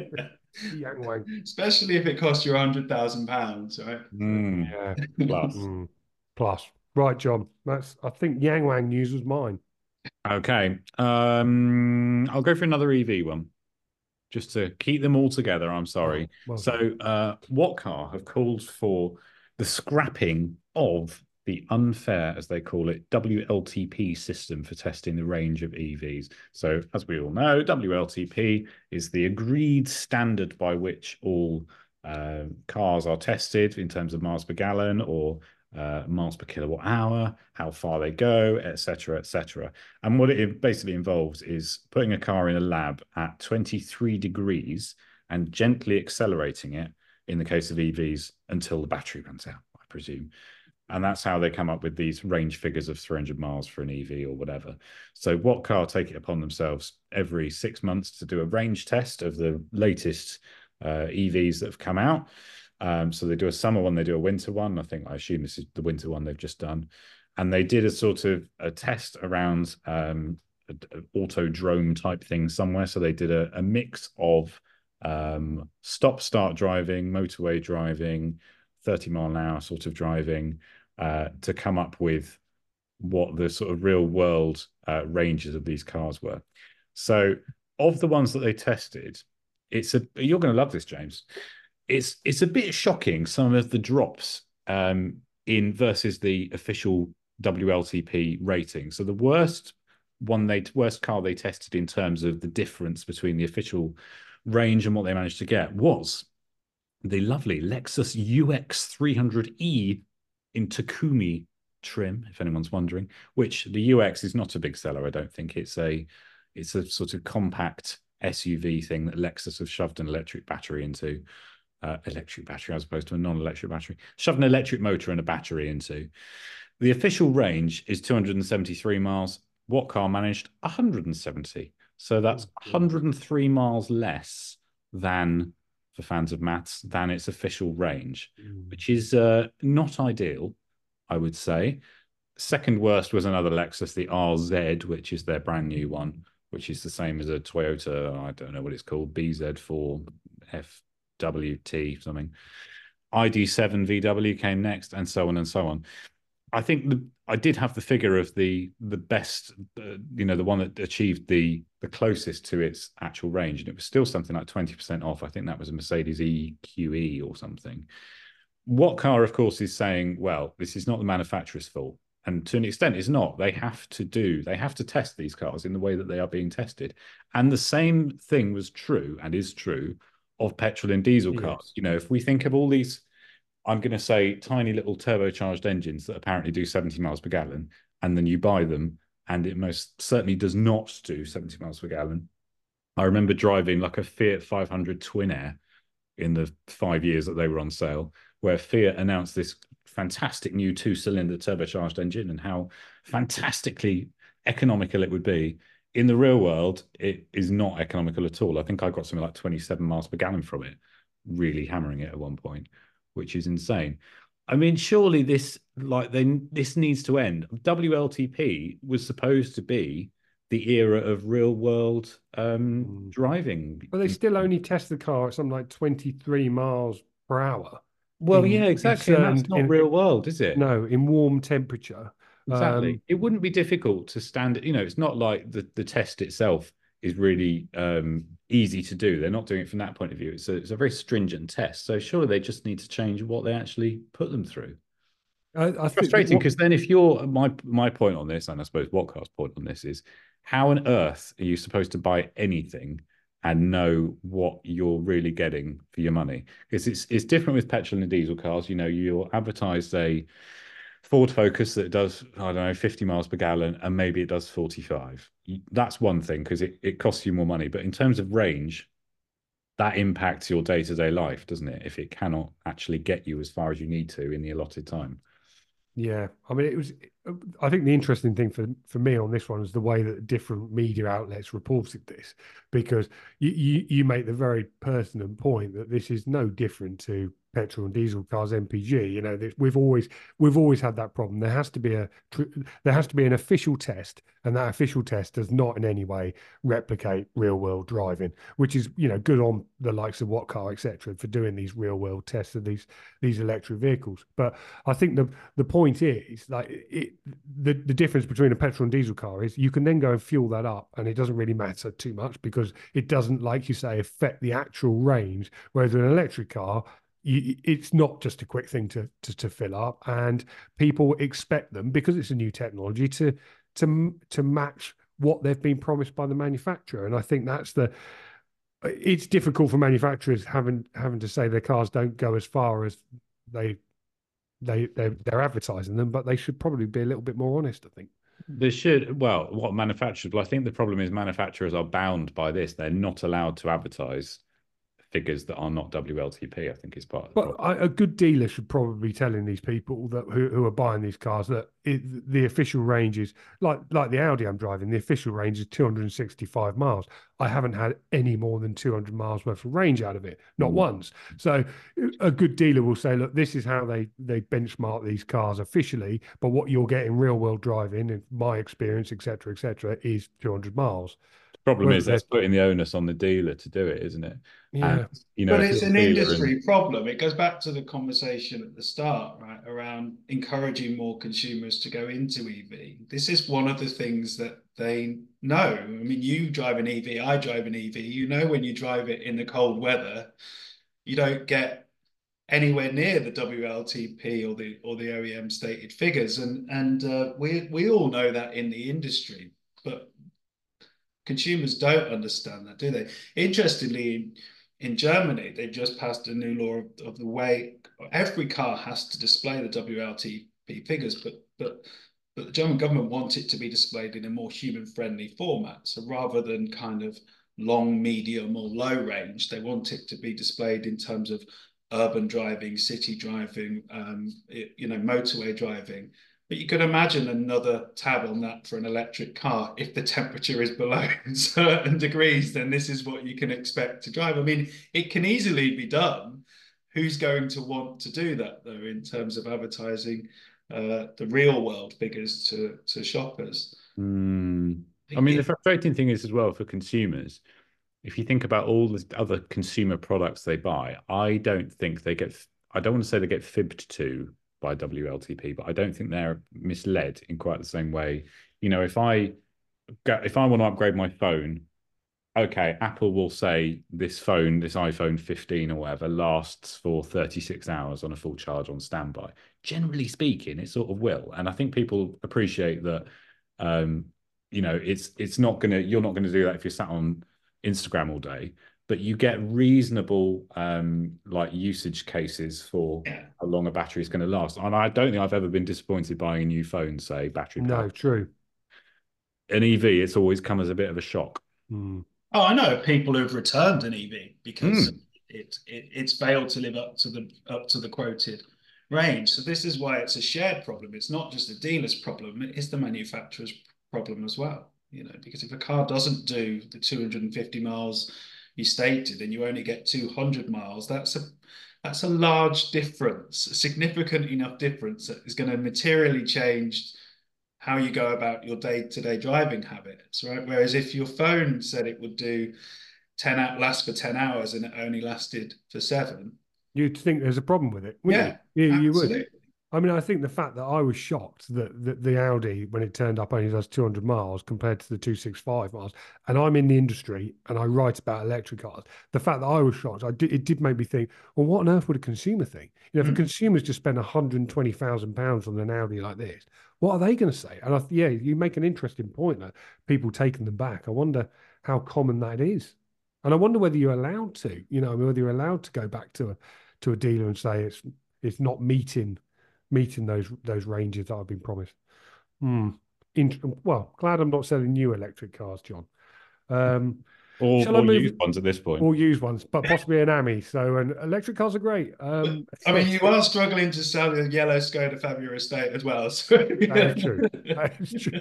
Yang Wang. Especially if it costs you a hundred thousand pounds, right? Mm, Yeah. plus. Mm. Plus. Right, John. That's. I think Yang Wang news was mine. Okay. Um, I'll go for another E V one. Just to keep them all together, I'm sorry. Oh, well so, done. uh, Whatcar have called for the scrapping of the unfair, as they call it, W L T P system for testing the range of E Vs. So, as we all know, W L T P is the agreed standard by which all uh, cars are tested in terms of miles per gallon or uh, miles per kilowatt hour, how far they go, et cetera, et cetera. And what it basically involves is putting a car in a lab at twenty-three degrees and gently accelerating it in the case of E Vs until the battery runs out, I presume. And that's how they come up with these range figures of three hundred miles for an E V or whatever. So Whatcar take it upon themselves every six months to do a range test of the latest uh, E Vs that have come out. Um, so they do a summer one, they do a winter one. I think, I assume this is the winter one they've just done. And they did a sort of a test around um, an autodrome type thing somewhere. So they did a, a mix of um, stop-start driving, motorway driving, thirty mile an hour sort of driving uh, to come up with what the sort of real world uh, ranges of these cars were. So of the ones that they tested, it's a you're going to love this, James. It's it's a bit shocking, some of the drops um, in versus the official W L T P rating. So the worst one they worst car they tested in terms of the difference between the official range and what they managed to get was the lovely Lexus U X three hundred E in Takumi trim, if anyone's wondering, which the U X is not a big seller, I don't think. It's a it's a sort of compact S U V thing that Lexus have shoved an electric battery into. Uh, electric battery as opposed to a non-electric battery, shoved an electric motor and a battery into. The official range is two hundred seventy-three miles. Whatcar managed one hundred seventy. So that's one hundred three miles less than, for fans of maths, than its official range, which is uh, not ideal, I would say. Second worst was another Lexus, the R Z, which is their brand new one, which is the same as a Toyota, I don't know what it's called, B Z four F W T something. I D seven V W came next, and so on and so on. I think the, I did have the figure of the the best, uh, you know, the one that achieved the the closest to its actual range, and it was still something like twenty percent off. I think that was a Mercedes E Q E or something. Whatcar, of course, is saying, well, this is not the manufacturer's fault. And to an extent, it's not. They have to do, they have to test these cars in the way that they are being tested. And the same thing was true and is true of petrol and diesel cars. Yes. You know, if we think of all these, I'm going to say tiny little turbocharged engines that apparently do seventy miles per gallon, and then you buy them and it most certainly does not do seventy miles per gallon. I remember driving like a Fiat five hundred Twin Air in the five years that they were on sale, where Fiat announced this fantastic new two-cylinder turbocharged engine and how fantastically economical it would be. In the real world, it is not economical at all. I think I got something like twenty-seven miles per gallon from it, really hammering it at one point, which is insane. I mean, surely this like then this needs to end. W L T P was supposed to be the era of real world um, Mm. driving. But they still only test the car at something like twenty-three miles per hour. Well, in- yeah, in exactly. And that's certain- not in- real world, is it? No, in warm temperature. Exactly. Um, It wouldn't be difficult to stand, you know, it's not like the, the test itself is really um, easy to do. They're not doing it from that point of view. It's a, it's a very stringent test. So surely they just need to change what they actually put them through. I, I think Frustrating, what- because then if you're, my my point on this, and I suppose Whatcar's point on this is, how on earth are you supposed to buy anything and know what you're really getting for your money? Because it's it's different with petrol and diesel cars. You know, you're advertised a Ford Focus that does, I don't know, fifty miles per gallon, and maybe it does forty-five. That's one thing, because it, it costs you more money. But in terms of range, that impacts your day-to-day life, doesn't it? If it cannot actually get you as far as you need to in the allotted time. Yeah, I mean, it was I think the interesting thing for, for me on this one is the way that different media outlets reported this, because you, you, you make the very pertinent point that this is no different to petrol and diesel cars, M P G. You know, this, we've always we've always had that problem. There has to be a there has to be an official test, and that official test does not in any way replicate real world driving, which is, you know, good on the likes of What Car, et cetera, for doing these real world tests of these these electric vehicles. But I think the the point is, like, it, the the difference between a petrol and diesel car is you can then go and fuel that up, and it doesn't really matter too much because it doesn't, like you say, affect the actual range. Whereas an electric car, you, it's not just a quick thing to, to to fill up, and people expect them, because it's a new technology, to to to match what they've been promised by the manufacturer. And I think that's the it's difficult for manufacturers having having to say their cars don't go as far as they they they're, they're advertising them, but they should probably be a little bit more honest, I think. They should. Well, what manufacturers? Well, I think the problem is manufacturers are bound by this. They're not allowed to advertise figures that are not W L T P, I think, is part of the But I, a good dealer should probably be telling these people that who, who are buying these cars that it, the official range is like like the Audi I'm driving. The official range is two hundred sixty-five miles. I haven't had any more than two hundred miles worth of range out of it, not mm. once. So a good dealer will say, look, this is how they they benchmark these cars officially, but what you're getting real world driving, in my experience, et cetera, et cetera, is two hundred miles. Problem Whereas is that's putting the onus on the dealer to do it, isn't it? Yeah. And, you know, but it's an industry and... problem. It goes back to the conversation at the start, right, around encouraging more consumers to go into E V. This is one of the things that they know. I mean, you drive an E V, I drive an E V. You know, when you drive it in the cold weather, you don't get anywhere near the W L T P or the or the O E M stated figures, and and uh, we we all know that in the industry, but consumers don't understand that, do they? Interestingly, in, in Germany, they've just passed a new law of, of the way every car has to display the W L T P figures, but but but the German government wants it to be displayed in a more human-friendly format. So rather than kind of long, medium, or low range, they want it to be displayed in terms of urban driving, city driving, um, you know, motorway driving. But you could imagine another tab on that for an electric car. If the temperature is below certain degrees, then this is what you can expect to drive. I mean, it can easily be done. Who's going to want to do that, though, in terms of advertising uh, the real world figures to, to shoppers? Mm. I mean, the frustrating thing is as well for consumers, if you think about all the other consumer products they buy, I don't think they get, I don't want to say they get fibbed to by W L T P, but I don't think they're misled in quite the same way. You know, if I go, if I want to upgrade my phone, okay, Apple will say this phone, this iPhone fifteen or whatever, lasts for thirty-six hours on a full charge on standby. Generally speaking, it sort of will. And I think people appreciate that, um, you know, it's it's not going to, you're not going to do that if you're sat on Instagram all day. But you get reasonable um, like usage cases for yeah. how long a battery is going to last. And I don't think I've ever been disappointed buying a new phone, say battery No, power. true. An E V, it's always come as a bit of a shock. Mm. Oh, I know people who've returned an E V because mm. it, it it's failed to live up to the up to the quoted range. So this is why it's a shared problem. It's not just a dealer's problem; it is the manufacturer's problem as well. You know, because if a car doesn't do the two hundred fifty miles you stated and you only get two hundred miles, that's a that's a large difference, a significant enough difference that is going to materially change how you go about your day-to-day driving habits, right? Whereas if your phone said it would do ten out last for ten hours and it only lasted for seven, you'd think there's a problem with it, wouldn't yeah, you? Yeah, you absolutely. would. I mean, I think the fact that I was shocked that, that the Audi, when it turned up, only does two hundred miles compared to the two sixty-five miles, and I'm in the industry and I write about electric cars. The fact that I was shocked, I did, it did make me think, well, what on earth would a consumer think? You know, if mm. a consumer's just spent one hundred twenty thousand pounds on an Audi like this, what are they going to say? And I, yeah, you make an interesting point that people taking them back. I wonder how common that is, and I wonder whether you're allowed to, you know, whether you're allowed to go back to a to a dealer and say it's it's not meeting. meeting those those ranges that I've been promised. Hmm. In, well, glad I'm not selling new electric cars, John. Um, Or, Shall I or move used ones at this point. or used ones, but possibly an A M I? So, and electric cars are great. Um, I mean, you are struggling to sell the yellow Skoda Fabia estate as well. So. That is true. That is true.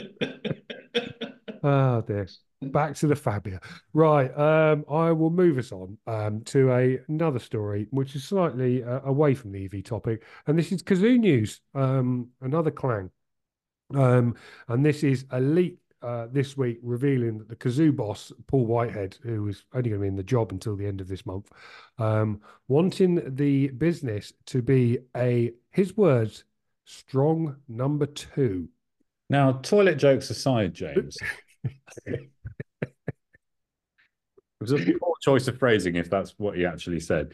Oh dear. Back to the Fabia. Right. Um, I will move us on um, to a, another story, which is slightly uh, away from the E V topic. And this is Kazoo news, um, another clang. Um, and this is a leak uh, this week revealing that the Kazoo boss, Paul Whitehead, who is only going to be in the job until the end of this month, um, wanting the business to be a, his words, strong number two. Now, toilet jokes aside, James, it was a poor choice of phrasing if that's what he actually said.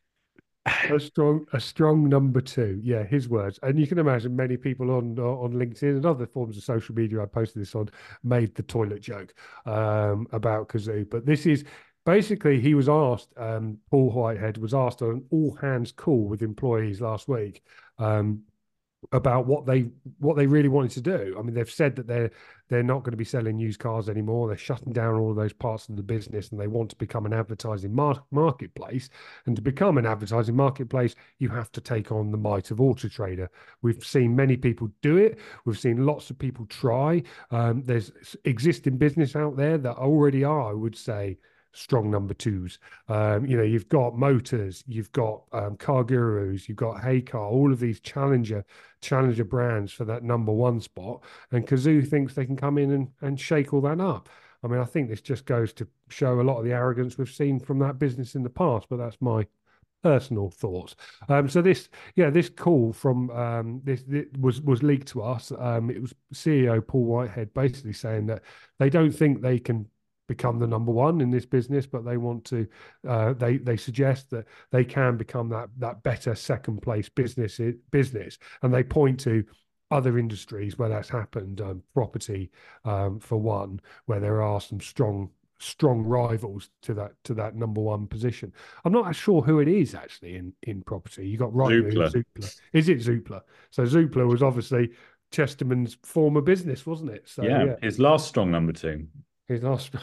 A strong, a strong number two. Yeah, his words. And you can imagine many people on on LinkedIn and other forms of social media I posted this on made the toilet joke um, about Kazoo. But this is basically he was asked. Um, Paul Whitehead was asked on an all hands call with employees last week. Um, about what they what they really wanted to do. I mean, they've said that they're they're not going to be selling used cars anymore. They're shutting down all of those parts of the business, and they want to become an advertising mar- marketplace. And to become an advertising marketplace, you have to take on the might of Auto Trader. We've seen many people do it. We've seen lots of people try. Um, there's existing business out there that already are, I would say, strong number twos. Um, you know, you've got Motors, you've got um, Car Gurus, you've got Heycar, all of these challenger challenger brands for that number one spot. And Kazoo thinks they can come in and, and shake all that up. I mean, I think this just goes to show a lot of the arrogance we've seen from that business in the past, but that's my personal thoughts. Um, so this, yeah, this call from um, this, this was was leaked to us. Um, it was C E O Paul Whitehead basically saying that they don't think they can become the number one in this business, but they want to. Uh, they they suggest that they can become that that better second place business business, and they point to other industries where that's happened. Um, property, um, for one, where there are some strong strong rivals to that to that number one position. I'm not sure who it is actually in in property. You got right. Zoopla. Zoopla. Is it Zoopla? So Zoopla was obviously Chesterman's former business, wasn't it? So yeah, yeah. his last strong number two. His last.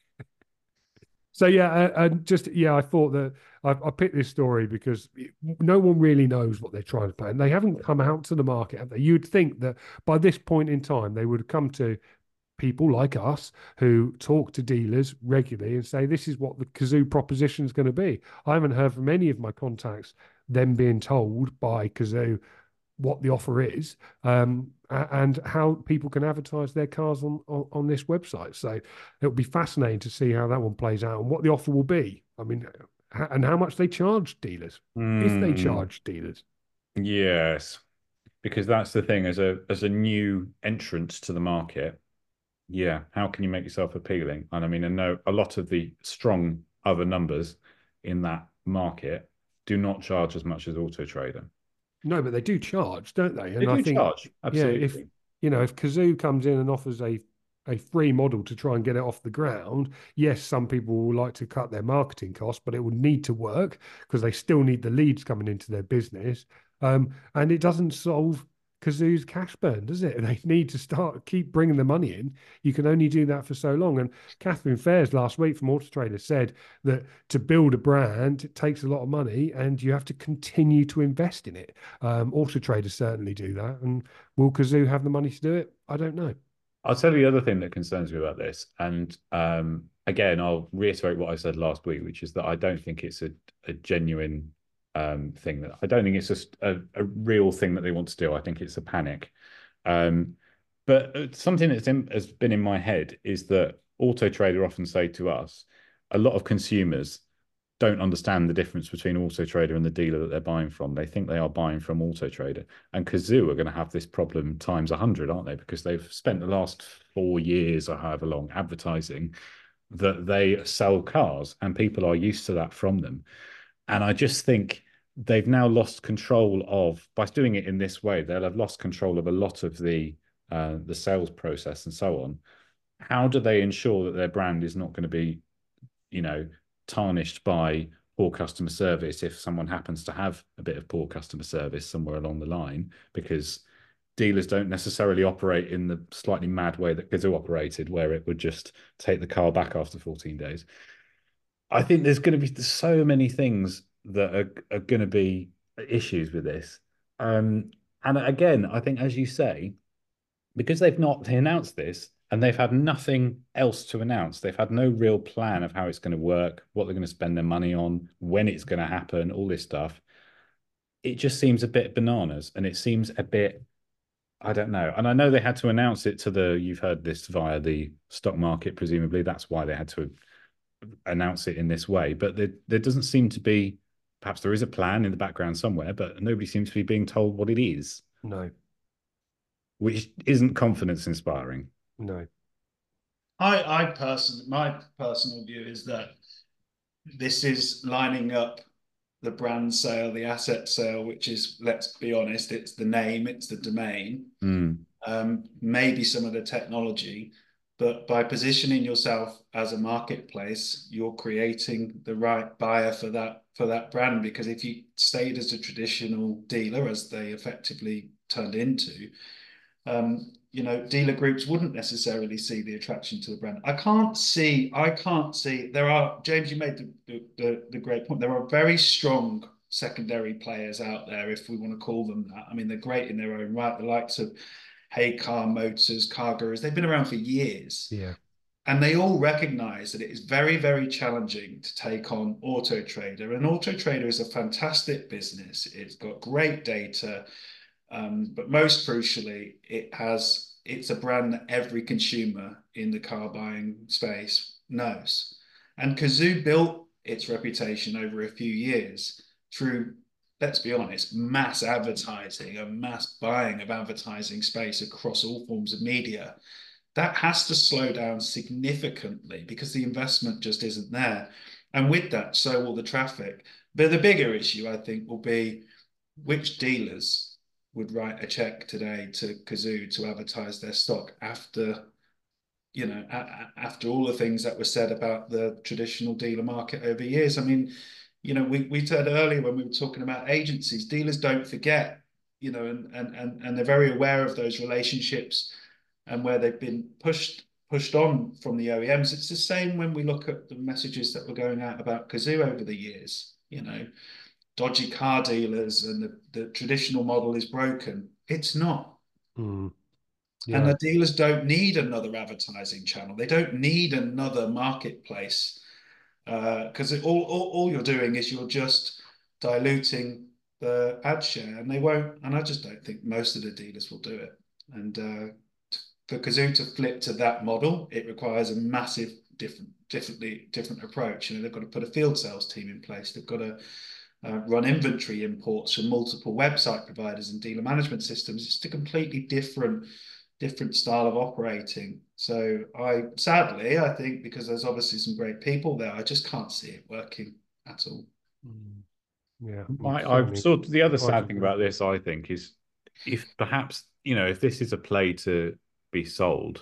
So yeah, uh, and just yeah, I thought that I, I picked this story because no one really knows what they're trying to plan. They haven't come out to the market, have they? You'd think that by this point in time, they would have come to people like us who talk to dealers regularly and say, this is what the Kazoo proposition is going to be. I haven't heard from any of my contacts them being told by Kazoo what the offer is, um, and how people can advertise their cars on, on, on this website. So it'll be fascinating to see how that one plays out and what the offer will be. I mean, and how much they charge dealers, mm. if they charge dealers. Yes, because that's the thing, as a as a new entrant to the market, yeah, how can you make yourself appealing? And I mean, I know a lot of the strong other numbers in that market do not charge as much as Auto Trader. No, but they do charge, don't they? And they do I think, charge, absolutely. Yeah, if you know, if Kazoo comes in and offers a a free model to try and get it off the ground, yes, some people will like to cut their marketing costs, but it will need to work because they still need the leads coming into their business. Um, and it doesn't solve Kazoo's cash burn, does it? They need to start keep bringing the money in. You can only do that for so long. And Catherine Fairs last week from Auto Trader said that to build a brand, it takes a lot of money and you have to continue to invest in it. Um, Auto Trader certainly do that. And will Kazoo have the money to do it? I don't know. I'll tell you the other thing that concerns me about this. And um, again, I'll reiterate what I said last week, which is that I don't think it's a, a genuine Um, thing that I don't think it's just a, a real thing that they want to do. I think it's a panic. Um, but something that's in, has been in my head is that Auto Trader often say to us, a lot of consumers don't understand the difference between Auto Trader and the dealer that they're buying from. They think they are buying from Auto Trader, and Kazoo are going to have this problem times a hundred, aren't they? Because they've spent the last four years or however long advertising that they sell cars, and people are used to that from them. And I just think they've now lost control of, by doing it in this way, they'll have lost control of a lot of the uh, the sales process and so on. How do they ensure that their brand is not going to be, you know, tarnished by poor customer service if someone happens to have a bit of poor customer service somewhere along the line? Because dealers don't necessarily operate in the slightly mad way that Cazoo operated, where it would just take the car back after fourteen days. I think there's going to be so many things that are, are going to be issues with this. Um, and again, I think, as you say, because they've not announced this and they've had nothing else to announce, they've had no real plan of how it's going to work, what they're going to spend their money on, when it's going to happen, all this stuff. It just seems a bit bananas, and it seems a bit, I don't know. And I know they had to announce it to the, you've heard this via the stock market, presumably. That's why they had to announce it in this way. But there, there doesn't seem to be, perhaps there is a plan in the background somewhere, but nobody seems to be being told what it is. No. Which isn't confidence inspiring. No. I, I personally, my personal view is that this is lining up the brand sale, the asset sale, which is, let's be honest, it's the name, it's the domain, mm. um, maybe some of the technology, but by positioning yourself as a marketplace, you're creating the right buyer for that for that brand. Because if you stayed as a traditional dealer, as they effectively turned into, um, you know, dealer groups wouldn't necessarily see the attraction to the brand. I can't see, I can't see, there are, James, you made the, the, the great point. There are very strong secondary players out there, if we want to call them that. I mean, they're great in their own right. The likes of Heycar Motors, Car Gurus, they've been around for years. Yeah. And they all recognize that it is very, very challenging to take on Auto Trader. And Auto Trader is a fantastic business. It's got great data. Um, but most crucially, it has, it's a brand that every consumer in the car buying space knows. And Cazoo built its reputation over a few years through, let's be honest, mass advertising and mass buying of advertising space across all forms of media. That has to slow down significantly because the investment just isn't there. And with that, so will the traffic. But the bigger issue, I think, will be which dealers would write a check today to Cazoo to advertise their stock after, you know, a- after all the things that were said about the traditional dealer market over years. I mean, you know, we, we said earlier when we were talking about agencies, dealers don't forget, you know, and, and, and, and they're very aware of those relationships and where they've been pushed pushed on from the O E Ms. It's the same when we look at the messages that were going out about Cazoo over the years, you know, dodgy car dealers and the, the traditional model is broken. It's not. Mm. Yeah. And the dealers don't need another advertising channel. They don't need another marketplace because uh, all, all, all you're doing is you're just diluting the ad share, and they won't. And I just don't think most of the dealers will do it. And uh, for Cazoo to flip to that model, it requires a massive different, differently different approach. You know, they've got to put a field sales team in place. They've got to uh, run inventory imports from multiple website providers and dealer management systems. It's a completely different, different style of operating. So I, sadly, I think because there's obviously some great people there, I just can't see it working at all. Yeah. I, I've sort of the other sad thing about this, I think, is if perhaps, you know, if this is a play to be sold,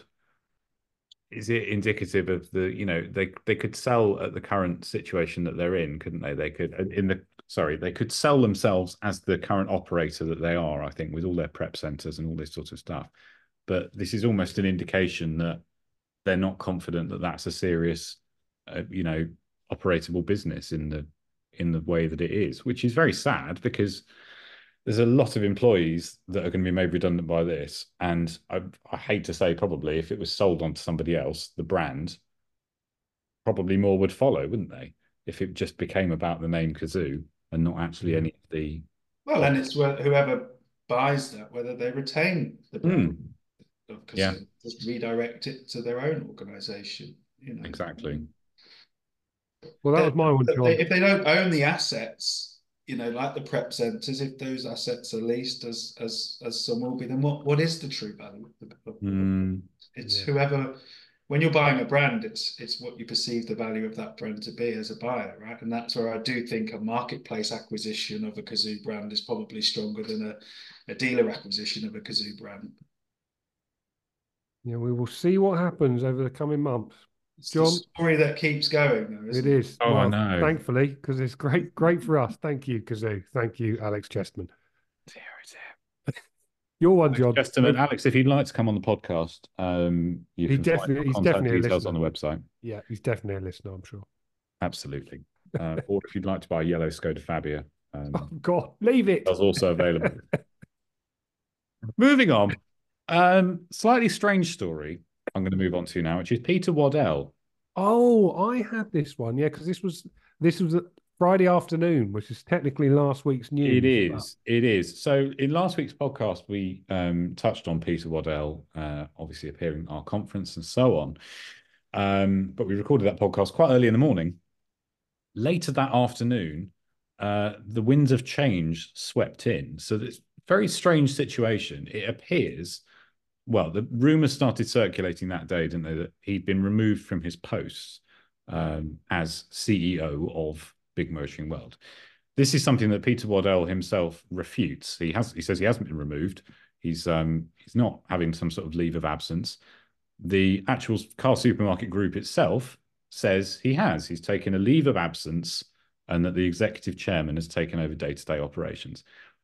is it indicative of the, you know, they they could sell at the current situation that they're in, couldn't they? They could in the sorry, they could sell themselves as the current operator that they are, I think, with all their prep centers and all this sort of stuff. But this is almost an indication that they're not confident that that's a serious, uh, you know, operatable business in the in the way that it is, which is very sad because there's a lot of employees that are going to be made redundant by this. And I, I hate to say, probably if it was sold on to somebody else, the brand, probably more would follow, wouldn't they? If it just became about the name Cazoo and not actually any of the... Well, and it's whoever buys that, whether they retain the brand mm. of Cazoo, yeah. just redirect it to their own organisation. You know? Exactly. Well, that was my one, John. If they don't own the assets, you know, like the prep centres, if those assets are leased as as as some will be, then what what is the true value of the mm. It's yeah. whoever, when you're buying a brand, it's it's what you perceive the value of that brand to be as a buyer, right? And that's where I do think a marketplace acquisition of a Cazoo brand is probably stronger than a, a dealer acquisition of a Cazoo brand. Yeah, we will see what happens over the coming months. It's John, the story that keeps going, though, isn't it it? is. Oh, well, I know. Thankfully, because it's great, great for us. Thank you, Cazoo. Thank you, Alex Chestman. Dear, dear. Your one, Alex John. Chesterman. Alex, if you'd like to come on the podcast, um, you He can find definitely, our he's contact definitely a details on listener. the website. Yeah, he's definitely a listener, I'm sure. Absolutely. Uh, or if you'd like to buy a yellow Skoda Fabia, um, Oh, God, leave it. that's also available. Moving on. Um, slightly strange story I'm going to move on to now, which is Peter Waddell. Oh, I had this one, yeah, because this was this was a Friday afternoon, which is technically last week's news. It is. It is. So in last week's podcast, we um, touched on Peter Waddell, uh, obviously appearing at our conference and so on. Um, but we recorded that podcast quite early in the morning. Later that afternoon, uh, the winds of change swept in. So it's a very strange situation. It appears, well, the rumours started circulating that day, didn't they, that he'd been removed from his post um, as C E O of Big Motoring World. This is something that Peter Waddell himself refutes. He has. He says he hasn't been removed. He's um, he's not having some sort of leave of absence. The actual car supermarket group itself says he has. He's taken a leave of absence, and that the executive chairman has taken over day-to-day operations.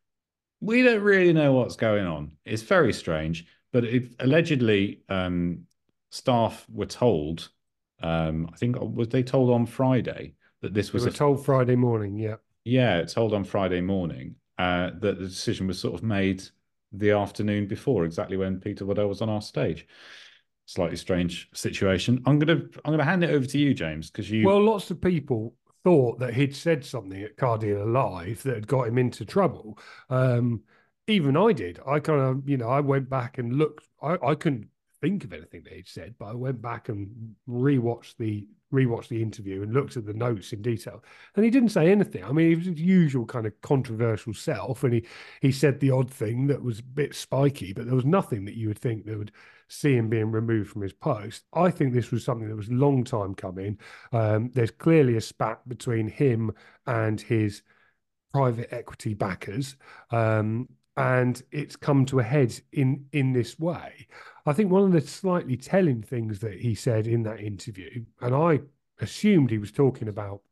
We don't really know what's going on. It's very strange, but it, allegedly, um, staff were told. Um, I think was they told on Friday that this was We were a told Friday morning, yeah. yeah, told on Friday morning uh, that the decision was sort of made the afternoon before, exactly when Peter Waddell was on our stage. Slightly strange situation. I'm gonna I'm gonna hand it over to you, James, because you. Well, lots of people thought that he'd said something at Car Dealer Live that had got him into trouble. Um, even I did. I kind of, you know, I went back and looked. I, I couldn't think of anything that he'd said, but I went back and rewatched the rewatched the interview and looked at the notes in detail. And he didn't say anything. I mean, he was his usual kind of controversial self, and he he said the odd thing that was a bit spiky, but there was nothing that you would think that would see him being removed from his post. I think this was something that was a long time coming. Um, there's clearly a spat between him and his private equity backers. Um, and it's come to a head in in this way. I think one of the slightly telling things that he said in that interview, and I assumed he was talking about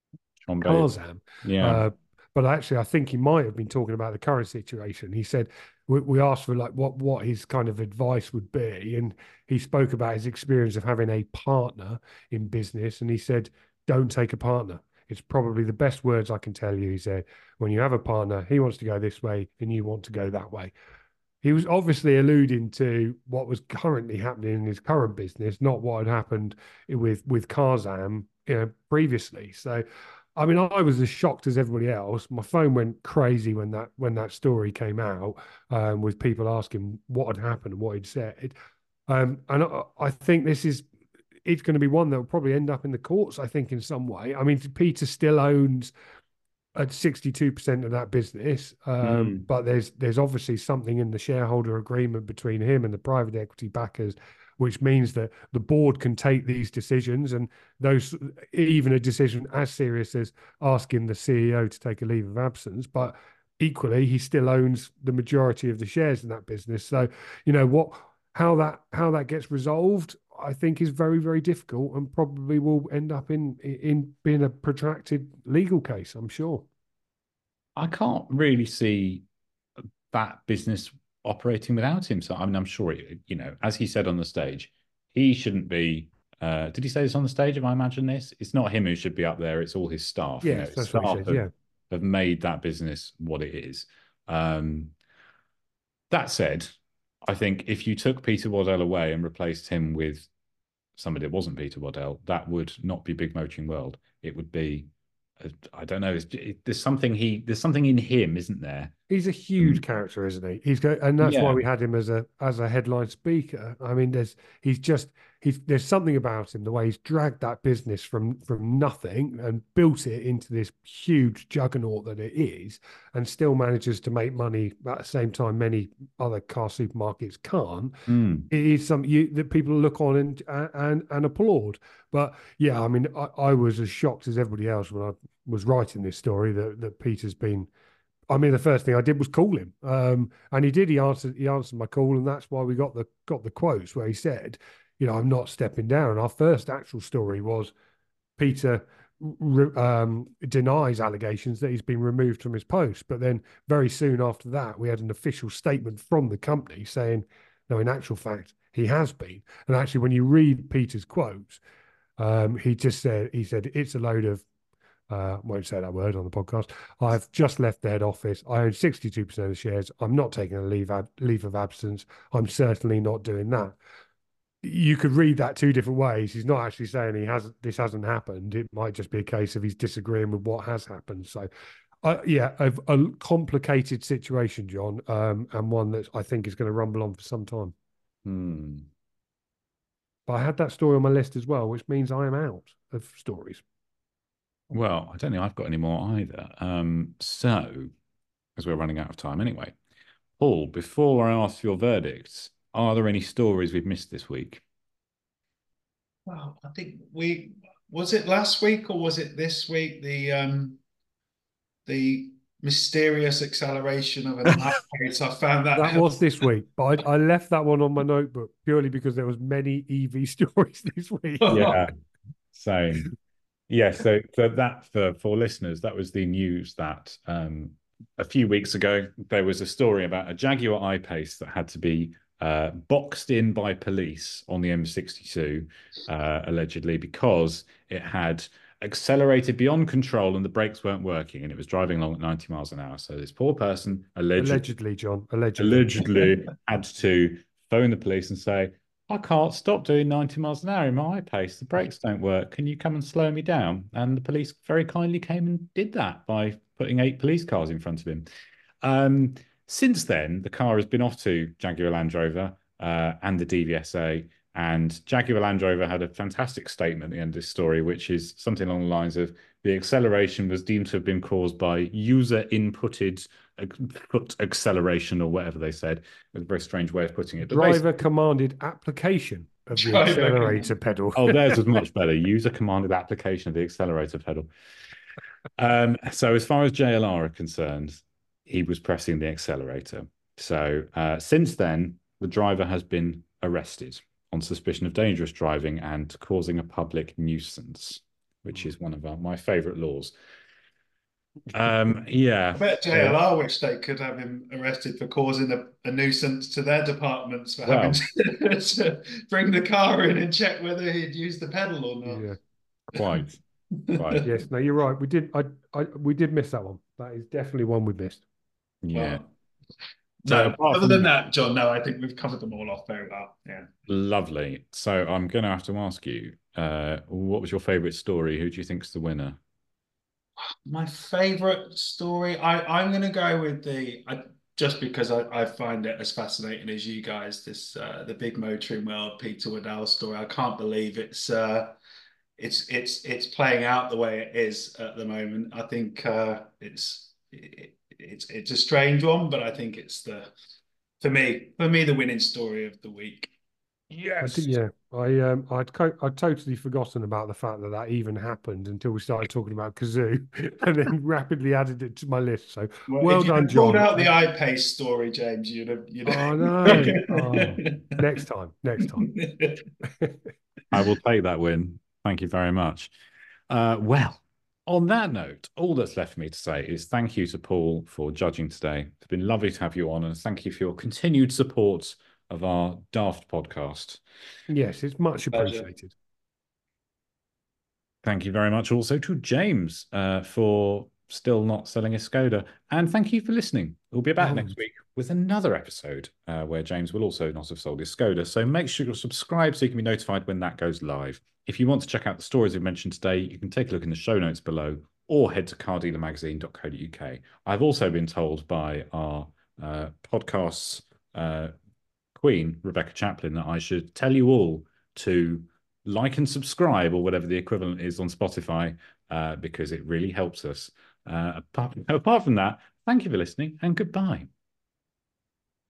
Karzam, yeah, uh, but actually I think he might have been talking about the current situation. He said we, we asked for like what what his kind of advice would be, and he spoke about his experience of having a partner in business, and he said, "Don't take a partner." It's probably the best words I can tell you. He said, when you have a partner, he wants to go this way and you want to go that way. He was obviously alluding to what was currently happening in his current business, not what had happened with, with Karzam, you know, previously. So, I mean, I was as shocked as everybody else. My phone went crazy when that when that story came out, um, with people asking what had happened and what he'd said. Um, and I, I think this is it's going to be one that will probably end up in the courts, I think, in some way. I mean, Peter still owns at sixty-two percent of that business, um, mm. but there's there's obviously something in the shareholder agreement between him and the private equity backers, which means that the board can take these decisions, and those even a decision as serious as asking the C E O to take a leave of absence, but equally he still owns the majority of the shares in that business. So, you know what, how that how that gets resolved, I think is very, very difficult, and probably will end up in in being a protracted legal case, I'm sure. I can't really see that business operating without him. So I mean, I'm sure, you know, as he said on the stage, he shouldn't be. Uh, did he say this on the stage? Have I imagined this? It's not him who should be up there. It's all his staff. Yeah, you know, that's staff what he said. have, Yeah, have made that business what it is. Um, that said, I think if you took Peter Waddell away and replaced him with somebody that wasn't Peter Waddell, that would not be Big Motoring World. It would be, uh, I don't know. It's, it, there's something he, there's something in him, isn't there? He's a huge mm. character, isn't he? He's go, and that's yeah. why we had him as a as a headline speaker. I mean, there's he's just he's there's something about him, the way he's dragged that business from from nothing and built it into this huge juggernaut that it is, and still manages to make money at the same time many other car supermarkets can't. Mm. It is something you, that people look on and and and applaud. But yeah, I mean, I, I was as shocked as everybody else when I was writing this story that that Peter's been. I mean, the first thing I did was call him, um, and he did. He answered. He answered my call, and that's why we got the got the quotes where he said, "You know, I'm not stepping down." Our first actual story was Peter re- um, denies allegations that he's been removed from his post. But then very soon after that, we had an official statement from the company saying, no, in actual fact, he has been. And actually, when you read Peter's quotes, um, he just said, he said, it's a load of, uh, won't say that word on the podcast. I've just left the head office. I own sixty-two percent of the shares. I'm not taking a leave, ab- leave of absence. I'm certainly not doing that. You could read that two different ways. He's not actually saying he has this hasn't happened. It might just be a case of he's disagreeing with what has happened. So, uh, yeah, a, a complicated situation, John, um, and one that I think is going to rumble on for some time. Hmm. But I had that story on my list as well, which means I am out of stories. Well, I don't think I've got any more either. Um, so, as we're running out of time anyway, Paul, before I ask your verdicts, are there any stories we've missed this week? Well, I think we was it last week or was it this week? The um the mysterious acceleration of an iPad. I found that That was this week, but I, I left that one on my notebook purely because there was many E V stories this week. Yeah, same. Yeah, so for that for for listeners, that was the news that um, a few weeks ago there was a story about a Jaguar I-Pace that had to be uh, boxed in by police on the M sixty-two, uh, allegedly because it had accelerated beyond control and the brakes weren't working and it was driving along at ninety miles an hour. So this poor person allegedly, Allegedly, John. Allegedly. allegedly had to phone the police and say, I can't stop doing ninety miles an hour in my pace. The brakes don't work. Can you come and slow me down? And the police very kindly came and did that by putting eight police cars in front of him. Um, since then, the car has been off to Jaguar Land Rover uh, and the D V S A. And Jaguar Land Rover had a fantastic statement at the end of this story, which is something along the lines of the acceleration was deemed to have been caused by user inputted foot acceleration or whatever they said. It was a very strange way of putting it. But Driver commanded application of the Driver accelerator pedal. oh, theirs was much better. User commanded application of the accelerator pedal. Um, so as far as J L R are concerned, he was pressing the accelerator. So uh, since then, the driver has been arrested on suspicion of dangerous driving and causing a public nuisance, which is one of our, my favourite laws. Um, yeah. I bet J L R wish they could have him arrested for causing a, a nuisance to their departments for Well. having to, to bring the car in and check whether he'd used the pedal or not. Yeah. Quite. Quite. Yes, no, you're right. We did I, I we did miss that one. That is definitely one we missed. Yeah. Well, So no, apart other from- than that, John, no, I think we've covered them all off very well. Yeah. Lovely. So I'm going to have to ask you, uh, what was your favourite story? Who do you think's the winner? My favorite story, I, I'm going to go with the, I, just because I, I find it as fascinating as you guys, this uh, the big motoring world, Peter Waddell story. I can't believe it's uh, it's it's it's playing out the way it is at the moment. I think uh, it's it, it's it's a strange one, but I think it's the for me for me the winning story of the week. I did, yeah, I um, I'd co- I'd totally forgotten about the fact that that even happened until we started talking about Kazoo, and then rapidly added it to my list. So well, if done, you pulled John. out the I-Pace story, James, you'd have. You'd have... Oh no! Oh, next time, next time. I will take that win. Thank you very much. Uh, well, on that note, all that's left for me to say is thank you to Paul for judging today. It's been lovely to have you on, and thank you for your continued support of our Daft podcast. Yes, it's much Pleasure. appreciated. Thank you very much also to James uh, for still not selling a Skoda. And thank you for listening. We'll be back Oh. next week with another episode uh, where James will also not have sold his Skoda. So make sure you're subscribed so you can be notified when that goes live. If you want to check out the stories we've mentioned today, you can take a look in the show notes below or head to car dealer magazine dot co dot U K. I've also been told by our uh, podcast's uh, queen, Rebecca Chaplin, that I should tell you all to like and subscribe or whatever the equivalent is on Spotify uh, because it really helps us. Uh, apart, apart from that, thank you for listening and goodbye.